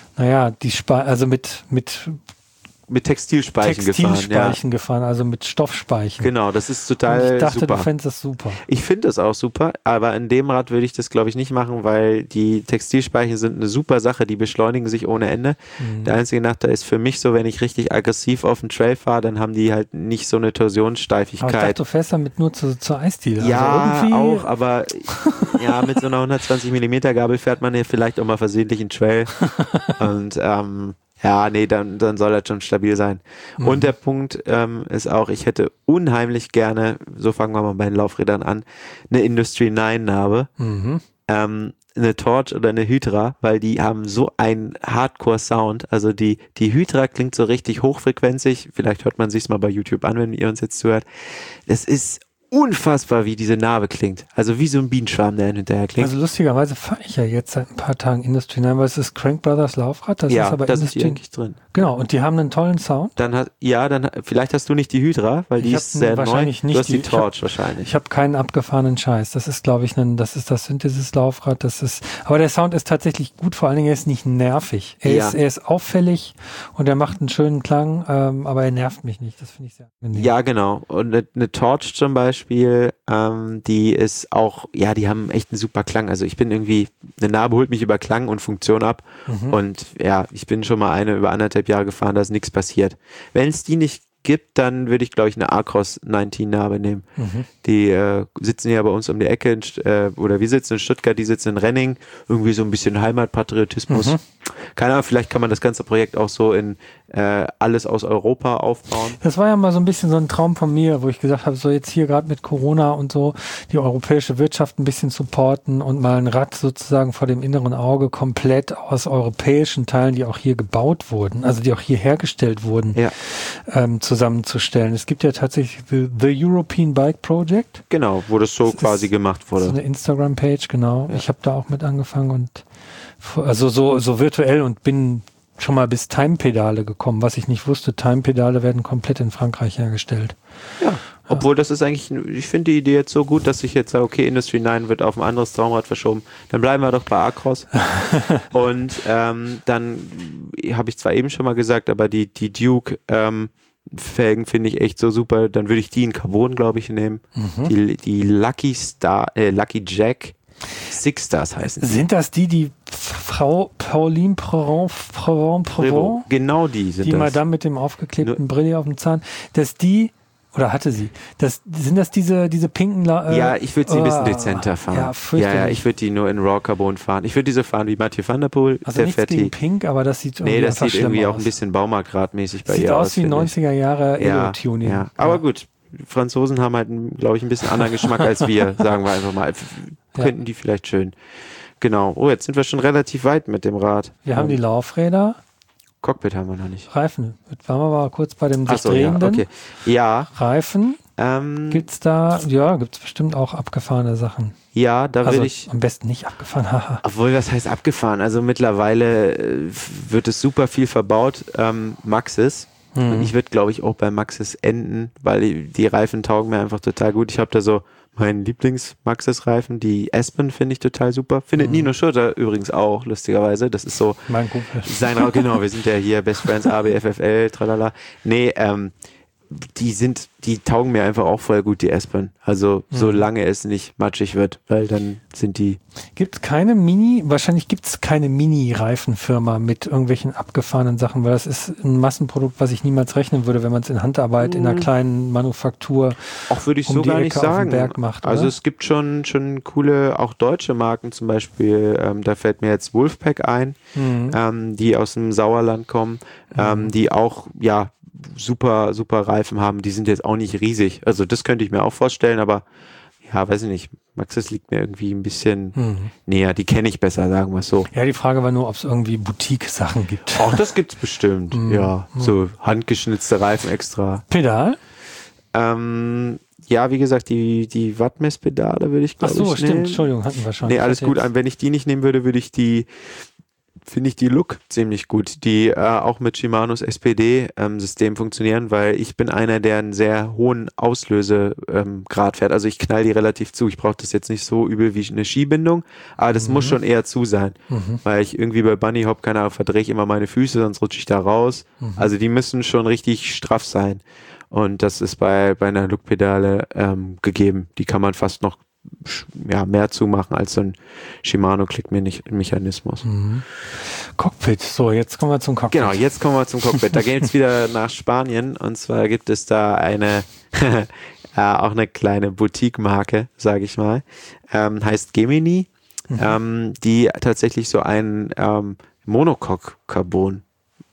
mit Textilspeichen gefahren, also mit Stoffspeichen. Genau, das ist total super. Ich dachte, du fändest das super. Ich finde das auch super, aber in dem Rad würde ich das, glaube ich, nicht machen, weil die Textilspeichen sind eine super Sache, die beschleunigen sich ohne Ende. Der einzige Nachteil ist für mich so, wenn ich richtig aggressiv auf den Trail fahre, dann haben die halt nicht so eine Torsionssteifigkeit. Aber ich dachte, du fährst damit nur zur Eisdiele. Ja, also auch, aber ja, mit so einer 120 mm Gabel fährt man ja vielleicht auch mal versehentlich einen Trail und ja, nee, dann soll das schon stabil sein. Und der Punkt ist auch, ich hätte unheimlich gerne, so fangen wir mal bei den Laufrädern an, eine Industry 9 Narbe, eine Torch oder eine Hydra, weil die haben so einen Hardcore-Sound. Also die Hydra klingt so richtig hochfrequenzig. Vielleicht hört man sich's mal bei YouTube an, wenn ihr uns jetzt zuhört. Es ist unfassbar, wie diese Narbe klingt. Also wie so ein Bienenschwarm, der hinterher klingt. Also lustigerweise fahre ich ja jetzt seit ein paar Tagen Industry 9, weil es ist Crank Brothers Laufrad. Das ist aber das Industry ist hier eigentlich drin. Genau, und die haben einen tollen Sound. Vielleicht hast du nicht die Hydra, weil die ist sehr neu. Du hast die Torch wahrscheinlich. Ich habe keinen abgefahrenen Scheiß. Das ist, glaube ich, das ist das Synthesis-Laufrad. Aber der Sound ist tatsächlich gut, vor allen Dingen, er ist nicht nervig. Er ist auffällig und er macht einen schönen Klang, aber er nervt mich nicht. Das finde ich sehr angenehm. Ja, genau. Und eine Torch zum Beispiel, die ist auch, ja, die haben echt einen super Klang. Also ich bin irgendwie, eine Narbe holt mich über Klang und Funktion ab. Und ja, ich bin schon mal über 1,5 Jahre gefahren, da ist nichts passiert. Wenn es die nicht gibt, dann würde ich, glaube ich, eine Acros 19 Narbe nehmen. Die sitzen ja bei uns um die Ecke, oder wir sitzen in Stuttgart, die sitzen in Renning, irgendwie so ein bisschen Heimatpatriotismus. Keine Ahnung, vielleicht kann man das ganze Projekt auch so in alles aus Europa aufbauen. Das war ja mal so ein bisschen so ein Traum von mir, wo ich gesagt habe, so jetzt hier gerade mit Corona und so die europäische Wirtschaft ein bisschen supporten und mal ein Rad sozusagen vor dem inneren Auge komplett aus europäischen Teilen, die auch hier gebaut wurden, also die auch hier hergestellt wurden, zusammenzustellen. Es gibt ja tatsächlich the European Bike Project. Genau, wo das so quasi gemacht wurde. So eine Instagram-Page, genau. Ja. Ich habe da auch mit angefangen und also so virtuell und bin schon mal bis Time-Pedale gekommen, was ich nicht wusste. Time-Pedale werden komplett in Frankreich hergestellt. Ja, obwohl das ist eigentlich, ich finde die Idee jetzt so gut, dass ich jetzt sage, okay, Industry 9 wird auf ein anderes Traumrad verschoben. Dann bleiben wir doch bei Acros. Und dann habe ich zwar eben schon mal gesagt, aber die Duke Felgen finde ich echt so super. Dann würde ich die in Carbon, glaube ich, nehmen. Die Lucky Jack Six Stars heißen sie. Sind das die Frau Pauline Prevent? Genau die sind die das. Madame mit dem aufgeklebten Brille auf dem Zahn. Dass die, oder hatte sie, sind das diese pinken... ja, ich würde sie ein bisschen dezenter fahren. Ja, ich würde die nur in Raw Carbon fahren. Ich würde diese fahren wie Mathieu van der Poel. Also nichts gegen pink, aber das sieht irgendwie das sieht irgendwie aus. auch ein bisschen Baumarktradmäßig bei sieht ihr aus. Sieht aus wie 90er Jahre Elo-Tuning. Ja. Aber gut, Franzosen haben halt, glaube ich, ein bisschen anderen Geschmack als wir, sagen wir einfach mal. Könnten die vielleicht schön. Genau. Oh, jetzt sind wir schon relativ weit mit dem Rad. Wir haben die Laufräder. Cockpit haben wir noch nicht. Reifen. Waren wir mal kurz bei dem sich drehenden. Ja, okay. Ja. Reifen. Gibt's bestimmt auch abgefahrene Sachen. Ja, da will ich... Am besten nicht abgefahren, haha. Obwohl, was heißt abgefahren? Also mittlerweile wird es super viel verbaut. Maxxis. Und ich würde, glaube ich, auch bei Maxxis enden, weil die Reifen taugen mir einfach total gut. Ich habe da so meinen Lieblings-Maxxis-Reifen, die Aspen finde ich total super. Findet Nino Schurter übrigens auch, lustigerweise. Das ist so mein Kumpel. Genau, wir sind ja hier Best Friends, ABFFL, tralala. Nee, die taugen mir einfach auch voll gut, die Aspen. Also solange es nicht matschig wird, weil dann sind die... Wahrscheinlich gibt es keine Mini-Reifenfirma mit irgendwelchen abgefahrenen Sachen, weil das ist ein Massenprodukt, was ich niemals rechnen würde, wenn man es in Handarbeit in einer kleinen Manufaktur auch würde ich so gar nicht sagen. Berg macht, also oder? es gibt schon coole, auch deutsche Marken zum Beispiel, da fällt mir jetzt Wolfpack ein, die aus dem Sauerland kommen, die auch, ja, super, super Reifen haben. Die sind jetzt auch nicht riesig. Also das könnte ich mir auch vorstellen, aber ja, weiß ich nicht. Maxxis liegt mir irgendwie ein bisschen näher. Die kenne ich besser, sagen wir es so. Ja, die Frage war nur, ob es irgendwie Boutique-Sachen gibt. Auch das gibt's bestimmt. Ja, so handgeschnitzte Reifen extra. Pedal? Ja, wie gesagt, die Wattmesspedale würde ich, glaube ich, nehmen. Ach so, stimmt. Entschuldigung, hatten wir schon. Nee, alles gut. Wenn ich die nicht nehmen würde, finde ich die Look ziemlich gut, die auch mit Shimanos SPD-System funktionieren, weil ich bin einer, der einen sehr hohen Auslösegrad fährt. Also ich knall die relativ zu. Ich brauche das jetzt nicht so übel wie eine Skibindung, aber das muss schon eher zu sein, weil ich irgendwie bei Bunny Hop, keine Ahnung, verdrehe ich immer meine Füße, sonst rutsche ich da raus. Also die müssen schon richtig straff sein. Und das ist bei einer Look-Pedale gegeben. Die kann man fast noch mehr zumachen als so ein Shimano-Klickmechanismus. Cockpit. So, jetzt kommen wir zum Cockpit. Genau, jetzt kommen wir zum Cockpit. Da geht es wieder nach Spanien und zwar gibt es da auch eine kleine Boutique-Marke, sage ich mal, heißt Gemini, die tatsächlich so ein Monocoque-Carbon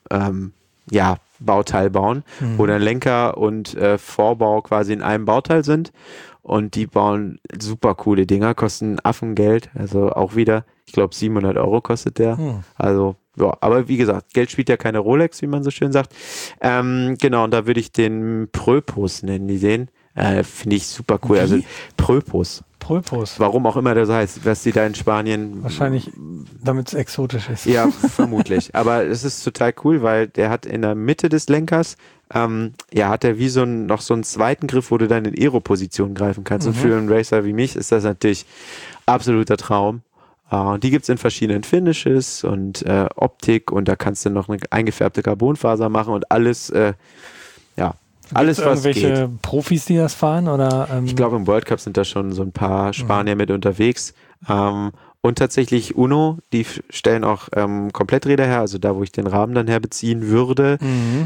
Bauteil bauen, wo der Lenker und Vorbau quasi in einem Bauteil sind. Und die bauen super coole Dinger, kosten Affengeld, also auch wieder, ich glaube 700 € kostet der. Also, ja, aber wie gesagt, Geld spielt ja keine Rolex, wie man so schön sagt. Genau, und da würde ich den Pröpos nennen, die sehen. Finde ich super cool. Wie? Also Pröpos. Warum auch immer das heißt, was die da in Spanien... Wahrscheinlich, damit es exotisch ist. Ja, vermutlich. Aber es ist total cool, weil der hat in der Mitte des Lenkers, hat er wie noch so einen zweiten Griff, wo du dann in Aero-Position greifen kannst. Und für einen Racer wie mich ist das natürlich absoluter Traum. Die gibt es in verschiedenen Finishes und Optik und da kannst du noch eine eingefärbte Carbonfaser machen und alles... Alles, was irgendwelche Profis, die das fahren? Oder, ich glaube, im World Cup sind da schon so ein paar Spanier mit unterwegs. Und tatsächlich Uno, die stellen auch Kompletträder her, also da, wo ich den Rahmen dann herbeziehen würde.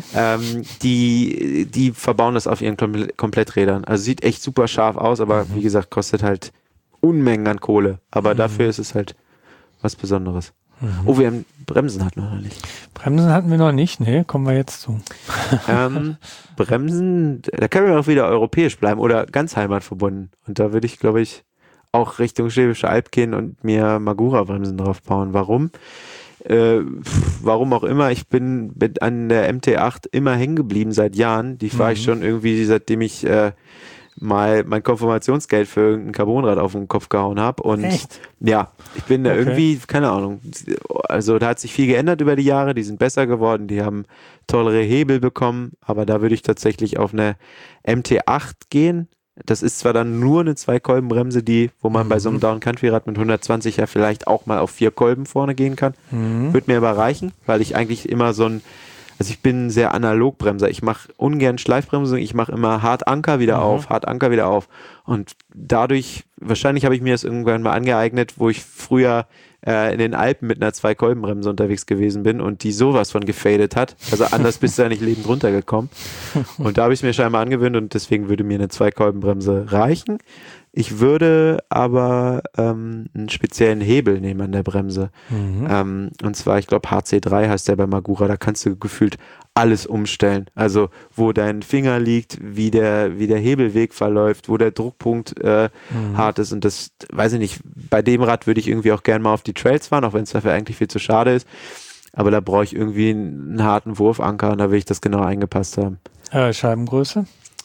Die verbauen das auf ihren Kompletträdern. Also sieht echt super scharf aus, aber wie gesagt, kostet halt Unmengen an Kohle. Aber dafür ist es halt was Besonderes. Oh, wir haben Bremsen hatten wir noch nicht. Bremsen hatten wir noch nicht, ne? Kommen wir jetzt zu. Bremsen, da können wir auch wieder europäisch bleiben oder ganz heimatverbunden. Und da würde ich, glaube ich, auch Richtung Schwäbische Alb gehen und mir Magura-Bremsen drauf bauen. Warum? Warum auch immer. Ich bin an der MT8 immer hängen geblieben seit Jahren. Die fahre ich schon irgendwie, seitdem ich mal mein Konfirmationsgeld für irgendein Carbonrad auf den Kopf gehauen habe. Und echt? Ja, ich bin da irgendwie, keine Ahnung, also da hat sich viel geändert über die Jahre, die sind besser geworden, die haben tollere Hebel bekommen, aber da würde ich tatsächlich auf eine MT8 gehen. Das ist zwar dann nur eine 2-Kolben-Bremse, wo man bei so einem Down-Country-Rad mit 120 ja vielleicht auch mal auf 4 Kolben vorne gehen kann. Würde mir aber reichen, weil ich eigentlich immer also ich bin ein sehr Analogbremser. Ich mache ungern Schleifbremsung. Ich mache immer hart Anker wieder auf, hart Anker wieder auf. Und dadurch, wahrscheinlich habe ich mir das irgendwann mal angeeignet, wo ich früher in den Alpen mit einer 2-Kolbenbremse unterwegs gewesen bin und die sowas von gefadet hat. Also anders bist du ja nicht lebend runtergekommen. Und da habe ich es mir scheinbar angewöhnt und deswegen würde mir eine 2-Kolbenbremse reichen. Ich würde aber einen speziellen Hebel nehmen an der Bremse. Und zwar, ich glaube, HC3 heißt der bei Magura. Da kannst du gefühlt alles umstellen. Also, wo dein Finger liegt, wie der Hebelweg verläuft, wo der Druckpunkt hart ist. Und das, weiß ich nicht, bei dem Rad würde ich irgendwie auch gerne mal auf die Trails fahren, auch wenn es dafür eigentlich viel zu schade ist. Aber da brauche ich irgendwie einen harten Wurfanker und da will ich das genau eingepasst haben. Scheibengröße?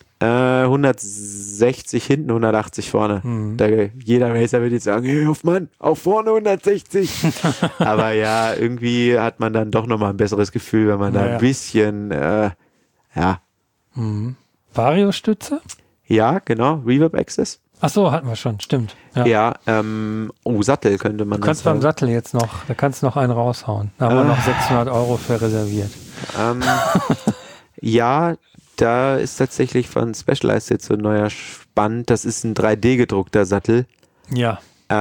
160 hinten, 180 vorne. Jeder Racer würde jetzt sagen, hey Hoffmann, auch vorne 160. Aber ja, irgendwie hat man dann doch nochmal ein besseres Gefühl, wenn man da ein bisschen, Vario-Stütze? Ja, genau, Reverb Access. Ach so, hatten wir schon, stimmt. Sattel könnte man. Du kannst beim Sattel jetzt noch, da kannst du noch einen raushauen. Da haben wir noch 600 € für reserviert. Ja, Da ist tatsächlich von Specialized jetzt so ein neuer Spann. Das ist ein 3D-gedruckter Sattel, Ja.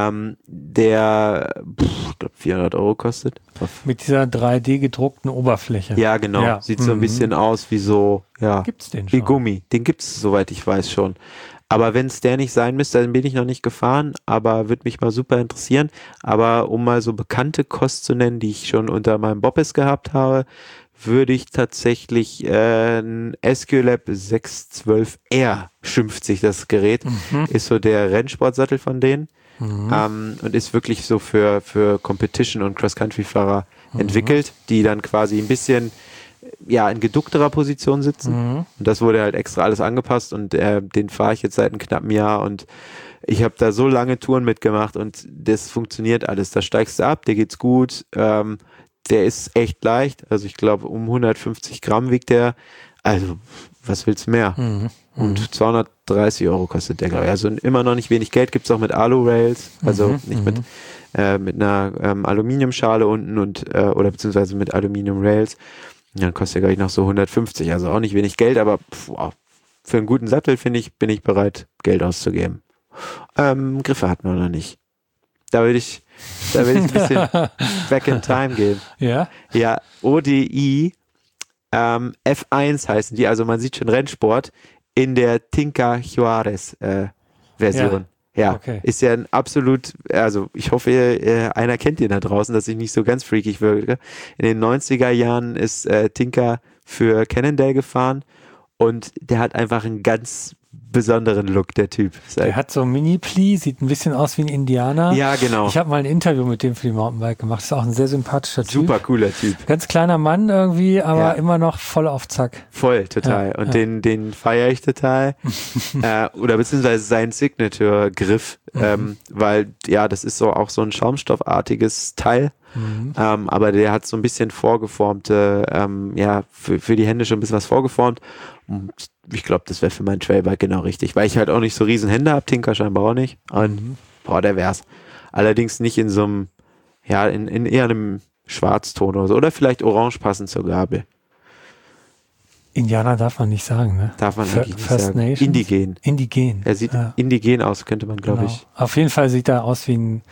der, ich glaube, 400 Euro kostet. Mit dieser 3D gedruckten Oberfläche. Ja, genau. Ja. Sieht so ein bisschen aus wie so, ja, Gibt's den wie schon? Gummi. Den gibt es, soweit ich weiß, schon. Aber wenn es der nicht sein müsste, dann bin ich noch nicht gefahren, aber würde mich mal super interessieren. Aber um mal so bekannte Kost zu nennen, die ich schon unter meinem Boppes gehabt habe, würde ich tatsächlich ein Esculap 612R, schimpft sich das Gerät, ist so der Rennsportsattel von denen und ist wirklich so für Competition- und Cross-Country-Fahrer entwickelt, die dann quasi ein bisschen in geduckterer Position sitzen. Und das wurde halt extra alles angepasst und den fahre ich jetzt seit einem knappen Jahr und ich habe da so lange Touren mitgemacht und das funktioniert alles. Da steigst du ab, dir geht's gut, der ist echt leicht, also ich glaube um 150 Gramm wiegt der, also was willst du mehr? Und 230 Euro kostet der, glaube ich. Also immer noch nicht wenig Geld, gibt's auch mit Alu-Rails, also nicht mit einer Aluminiumschale unten und oder beziehungsweise mit Aluminium-Rails. Dann kostet der, glaube ich, noch so 150, also auch nicht wenig Geld, aber für einen guten Sattel, finde ich, bin ich bereit, Geld auszugeben. Griffe hatten wir noch nicht. Da will ich ein bisschen back in time gehen. Ja? Ja, ODI F1 heißen die, also man sieht schon Rennsport in der Tinka Juarez Version. Ja, okay. Ist ja ein absolut, also ich hoffe, einer kennt den da draußen, dass ich nicht so ganz freakig wirke. In den 90er Jahren ist Tinka für Cannondale gefahren und der hat einfach einen ganz besonderen Look, der Typ. Der hat so Mini-Pli, sieht ein bisschen aus wie ein Indianer. Ja, genau. Ich habe mal ein Interview mit dem für die Mountainbike gemacht. Das ist auch ein sehr sympathischer Typ. Super cooler Typ. Ganz kleiner Mann irgendwie, aber immer noch voll auf Zack. Voll, total. Ja, und den feiere ich total. Oder beziehungsweise sein Signature-Griff, weil, ja, das ist so auch so ein schaumstoffartiges Teil. Aber der hat so ein bisschen vorgeformte, für die Hände schon ein bisschen was vorgeformt. Und ich glaube, das wäre für mein Trailbike genau richtig, weil ich halt auch nicht so riesen Hände habe, Tinker scheinbar auch nicht. Und der wär's. Allerdings nicht in so einem, in eher einem Schwarzton oder so. Oder vielleicht orange passend zur Gabel. Indianer darf man nicht sagen, ne? Darf man eigentlich nicht First sagen. Nations? Indigen. Indigen. Er sieht indigen aus, könnte man, glaube ich. Auf jeden Fall sieht er aus wie ein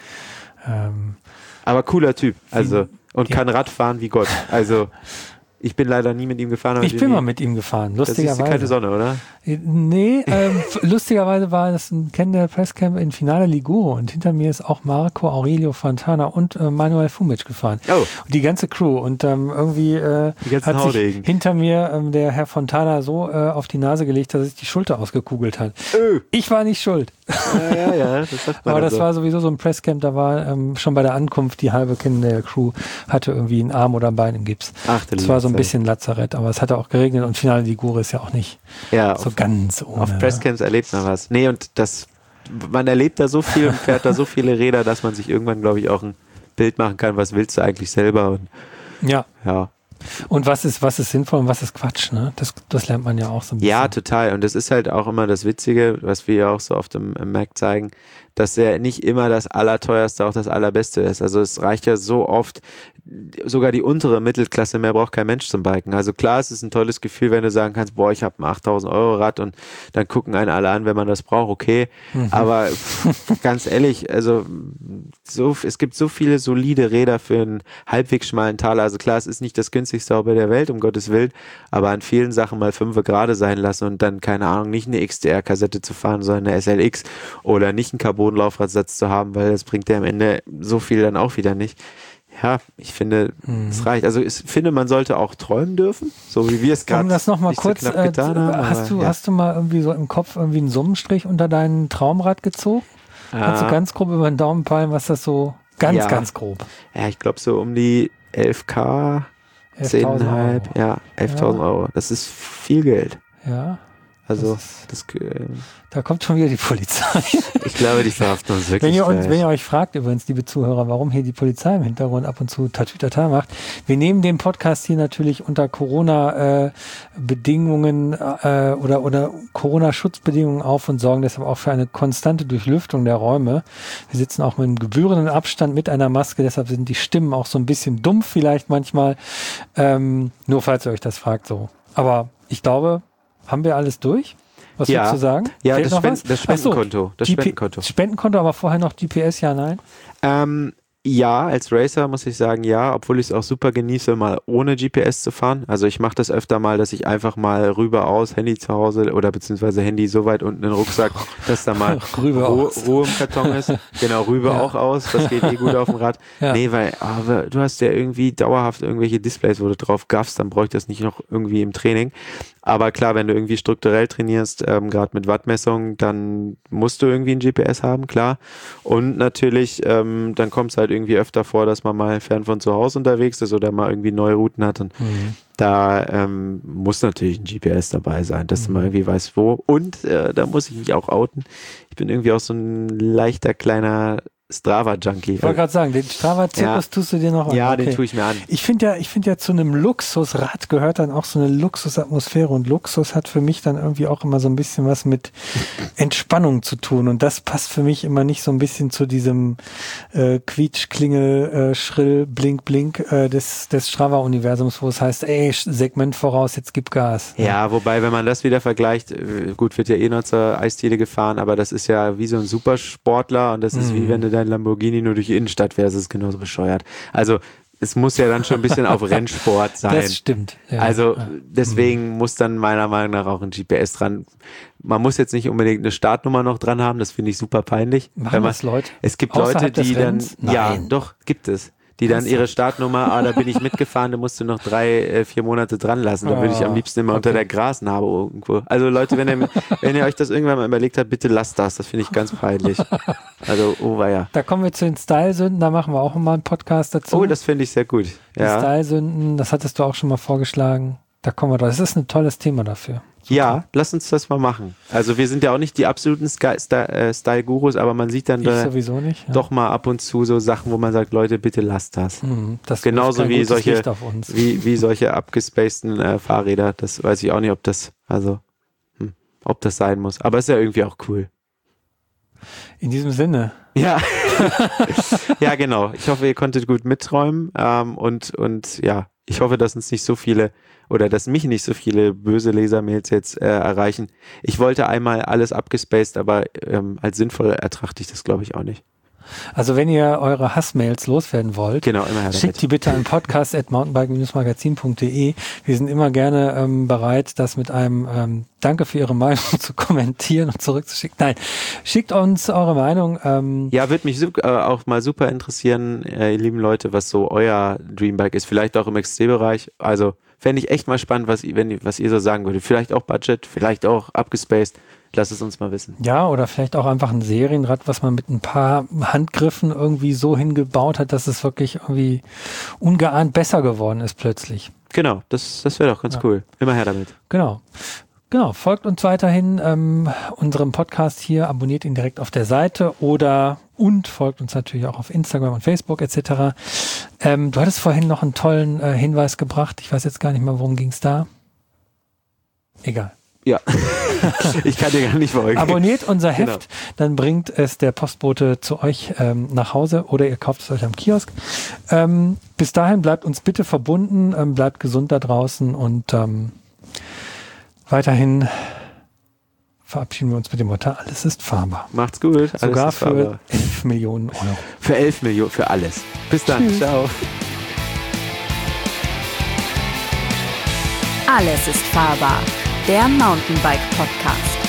aber cooler Typ, also und kann Radfahren wie Gott. Also ich bin leider nie mit ihm gefahren. Aber ich bin mal mit ihm gefahren, lustigerweise. Das ist keine Sonne, oder? Nee, lustigerweise war das ein Cannondale Presscamp in Finale Ligure und hinter mir ist auch Marco Aurelio Fontana und Manuel Fumic gefahren. Oh. Und die ganze Crew und irgendwie hat sich hinter mir der Herr Fontana so auf die Nase gelegt, dass sich die Schulter ausgekugelt hat. Ich war nicht schuld. Ja, das sagt man. Aber das war sowieso so ein Presscamp, da war schon bei der Ankunft die halbe Cannondale Crew hatte irgendwie einen Arm oder ein Bein im Gips. Ach, das war so ein bisschen Lazarett, aber es hatte auch geregnet und Finale Ligure ist ja auch nicht so ganz ohne. Auf Presscamps erlebt man was. Nee, und man erlebt da so viel und fährt da so viele Räder, dass man sich irgendwann, glaube ich, auch ein Bild machen kann, was willst du eigentlich selber? Und, ja. Und was ist sinnvoll und was ist Quatsch, ne? Das lernt man ja auch so ein bisschen. Ja, total. Und das ist halt auch immer das Witzige, was wir ja auch so oft im Mac zeigen, dass ja nicht immer das Allerteuerste auch das Allerbeste ist. Also es reicht ja so oft, sogar die untere Mittelklasse, mehr braucht kein Mensch zum Biken. Also klar, es ist ein tolles Gefühl, wenn du sagen kannst, boah, ich habe ein 8.000 Euro Rad und dann gucken einen alle an, wenn man das braucht, okay. Aber ganz ehrlich, also es gibt so viele solide Räder für einen halbwegs schmalen Taler. Also klar, es ist nicht das günstigste Auto der Welt, um Gottes Willen, aber an vielen Sachen mal 5 gerade sein lassen und dann, keine Ahnung, nicht eine XDR-Kassette zu fahren, sondern eine SLX oder nicht einen Carbon-Laufradsatz zu haben, weil das bringt ja am Ende so viel dann auch wieder nicht. Ja, ich finde, es reicht. Also ich finde, man sollte auch träumen dürfen, so wie wir es gerade das noch mal kurz so getan haben. Hast du mal irgendwie so im Kopf irgendwie einen Summenstrich unter dein Traumrad gezogen? Kannst du ganz grob über den Daumen peilen, was das so ganz grob? Ja, ich glaube so um die 11.000, 10.500, 11.000 Euro. Das ist viel Geld. Ja. Also, da kommt schon wieder die Polizei. Ich glaube, die verhaften uns wirklich. Wenn ihr euch fragt, übrigens, liebe Zuhörer, warum hier die Polizei im Hintergrund ab und zu Tatütata macht, wir nehmen den Podcast hier natürlich unter Corona-Bedingungen oder Corona-Schutzbedingungen auf und sorgen deshalb auch für eine konstante Durchlüftung der Räume. Wir sitzen auch mit einem gebührenden Abstand mit einer Maske, deshalb sind die Stimmen auch so ein bisschen dumpf vielleicht manchmal. Nur falls ihr euch das fragt, so. Aber ich glaube, Haben wir alles durch? Was Ja. würdest du sagen? Ja, Fehlt das, noch was? das Ach so, Spendenkonto. Das Spendenkonto. Spendenkonto, aber vorher noch GPS, ja, nein? Ja, als Racer muss ich sagen, ja, obwohl ich es auch super genieße, mal ohne GPS zu fahren. Also ich mache das öfter mal, dass ich einfach mal rüber aus, Handy zu Hause oder beziehungsweise Handy so weit unten in den Rucksack, dass da mal Rüber aus. Ruhe im Karton ist. Genau, rüber auch aus, das geht gut auf dem Rad. Ja. Nee, weil du hast ja irgendwie dauerhaft irgendwelche Displays, wo du drauf gaffst, dann bräuchte ich das nicht noch irgendwie im Training. Aber klar, wenn du irgendwie strukturell trainierst, gerade mit Wattmessung, dann musst du irgendwie ein GPS haben, klar. Und natürlich, dann kommt es halt irgendwie öfter vor, dass man mal fern von zu Hause unterwegs ist oder mal irgendwie neue Routen hat. Und da muss natürlich ein GPS dabei sein, dass du mal irgendwie weißt, wo. Und da muss ich mich auch outen. Ich bin irgendwie auch so ein leichter kleiner Strava-Junkie. Ich wollte gerade sagen, den Strava-Zirkus tust du dir noch an. Ja, Okay. den tue ich mir an. Ich finde ja zu einem Luxusrad gehört dann auch so eine Luxusatmosphäre und Luxus hat für mich dann irgendwie auch immer so ein bisschen was mit Entspannung zu tun und das passt für mich immer nicht so ein bisschen zu diesem Quietsch, Klingel, Schrill, Blink, Blink des Strava-Universums, wo es heißt, ey, Segment voraus, jetzt gib Gas. Ja, wobei, wenn man das wieder vergleicht, gut, wird ja eh noch zur Eisdiele gefahren, aber das ist ja wie so ein Supersportler und das ist wie wenn du dein Lamborghini nur durch die Innenstadt fährst, ist genauso bescheuert. Also es muss ja dann schon ein bisschen auf Rennsport sein. Das stimmt. Ja. Also deswegen muss dann meiner Meinung nach auch ein GPS dran. Man muss jetzt nicht unbedingt eine Startnummer noch dran haben, das finde ich super peinlich. Machen das Leute? Es gibt Leute, Außerhalb des die dann, Rennens? Nein. ja, doch, gibt es. Die dann ihre Startnummer, da bin ich mitgefahren, da musst du noch 3-4 Monate dran lassen. Da würde ich am liebsten immer unter der Grasnarbe irgendwo. Also Leute, wenn ihr euch das irgendwann mal überlegt habt, bitte lasst das. Das finde ich ganz peinlich. Also, weia. Da kommen wir zu den Style-Sünden, da machen wir auch mal einen Podcast dazu. Oh, das finde ich sehr gut. Die Ja. Style-Sünden, das hattest du auch schon mal vorgeschlagen. Da kommen wir drauf. Das ist ein tolles Thema dafür. Ja, lass uns das mal machen. Also wir sind ja auch nicht die absoluten Style-Gurus, aber man sieht dann Ich sowieso nicht. Ja. doch mal ab und zu so Sachen, wo man sagt, Leute, bitte lasst das. Das Genauso wirft kein wie gutes solche, Licht auf uns. wie solche abgespaceden Fahrräder. Das weiß ich auch nicht, ob das sein muss. Aber ist ja irgendwie auch cool. In diesem Sinne. Ja. Ja, genau. Ich hoffe, ihr konntet gut mitträumen. Und ja, ich hoffe, dass uns nicht so viele oder dass mich nicht so viele böse Lesermails jetzt erreichen. Ich wollte einmal alles abgespaced, aber als sinnvoll ertrachte ich das, glaube ich, auch nicht. Also wenn ihr eure Hassmails loswerden wollt, Genau, immer her schickt damit. die bitte an podcast@mountainbike-magazin.de. Wir sind immer gerne bereit, das mit einem Danke für Ihre Meinung zu kommentieren und zurückzuschicken. Nein, schickt uns eure Meinung. Ja, würde mich auch mal super interessieren, ihr lieben Leute, was so euer Dreambike ist. Vielleicht auch im XC-Bereich. Also fände ich echt mal spannend, was ihr so sagen würdet. Vielleicht auch Budget, vielleicht auch abgespaced. Lass es uns mal wissen. Ja, oder vielleicht auch einfach ein Serienrad, was man mit ein paar Handgriffen irgendwie so hingebaut hat, dass es wirklich irgendwie ungeahnt besser geworden ist plötzlich. Genau, das wäre doch ganz cool. Immer her damit. Genau, folgt uns weiterhin unserem Podcast hier, abonniert ihn direkt auf der Seite und folgt uns natürlich auch auf Instagram und Facebook etc. Du hattest vorhin noch einen tollen Hinweis gebracht. Ich weiß jetzt gar nicht mehr, worum ging es da. Egal. Ja, ich kann dir gar nicht folgen. Abonniert unser Heft, Genau. Dann bringt es der Postbote zu euch nach Hause oder ihr kauft es euch am Kiosk. Bis dahin bleibt uns bitte verbunden, bleibt gesund da draußen und weiterhin verabschieden wir uns mit dem Motto, alles ist fahrbar. Macht's gut. Alles Sogar ist für fahrbar. 11 Millionen Euro. Für 11 Millionen, für alles. Bis dann. Tschüss. Ciao. Alles ist fahrbar. Der Mountainbike Podcast.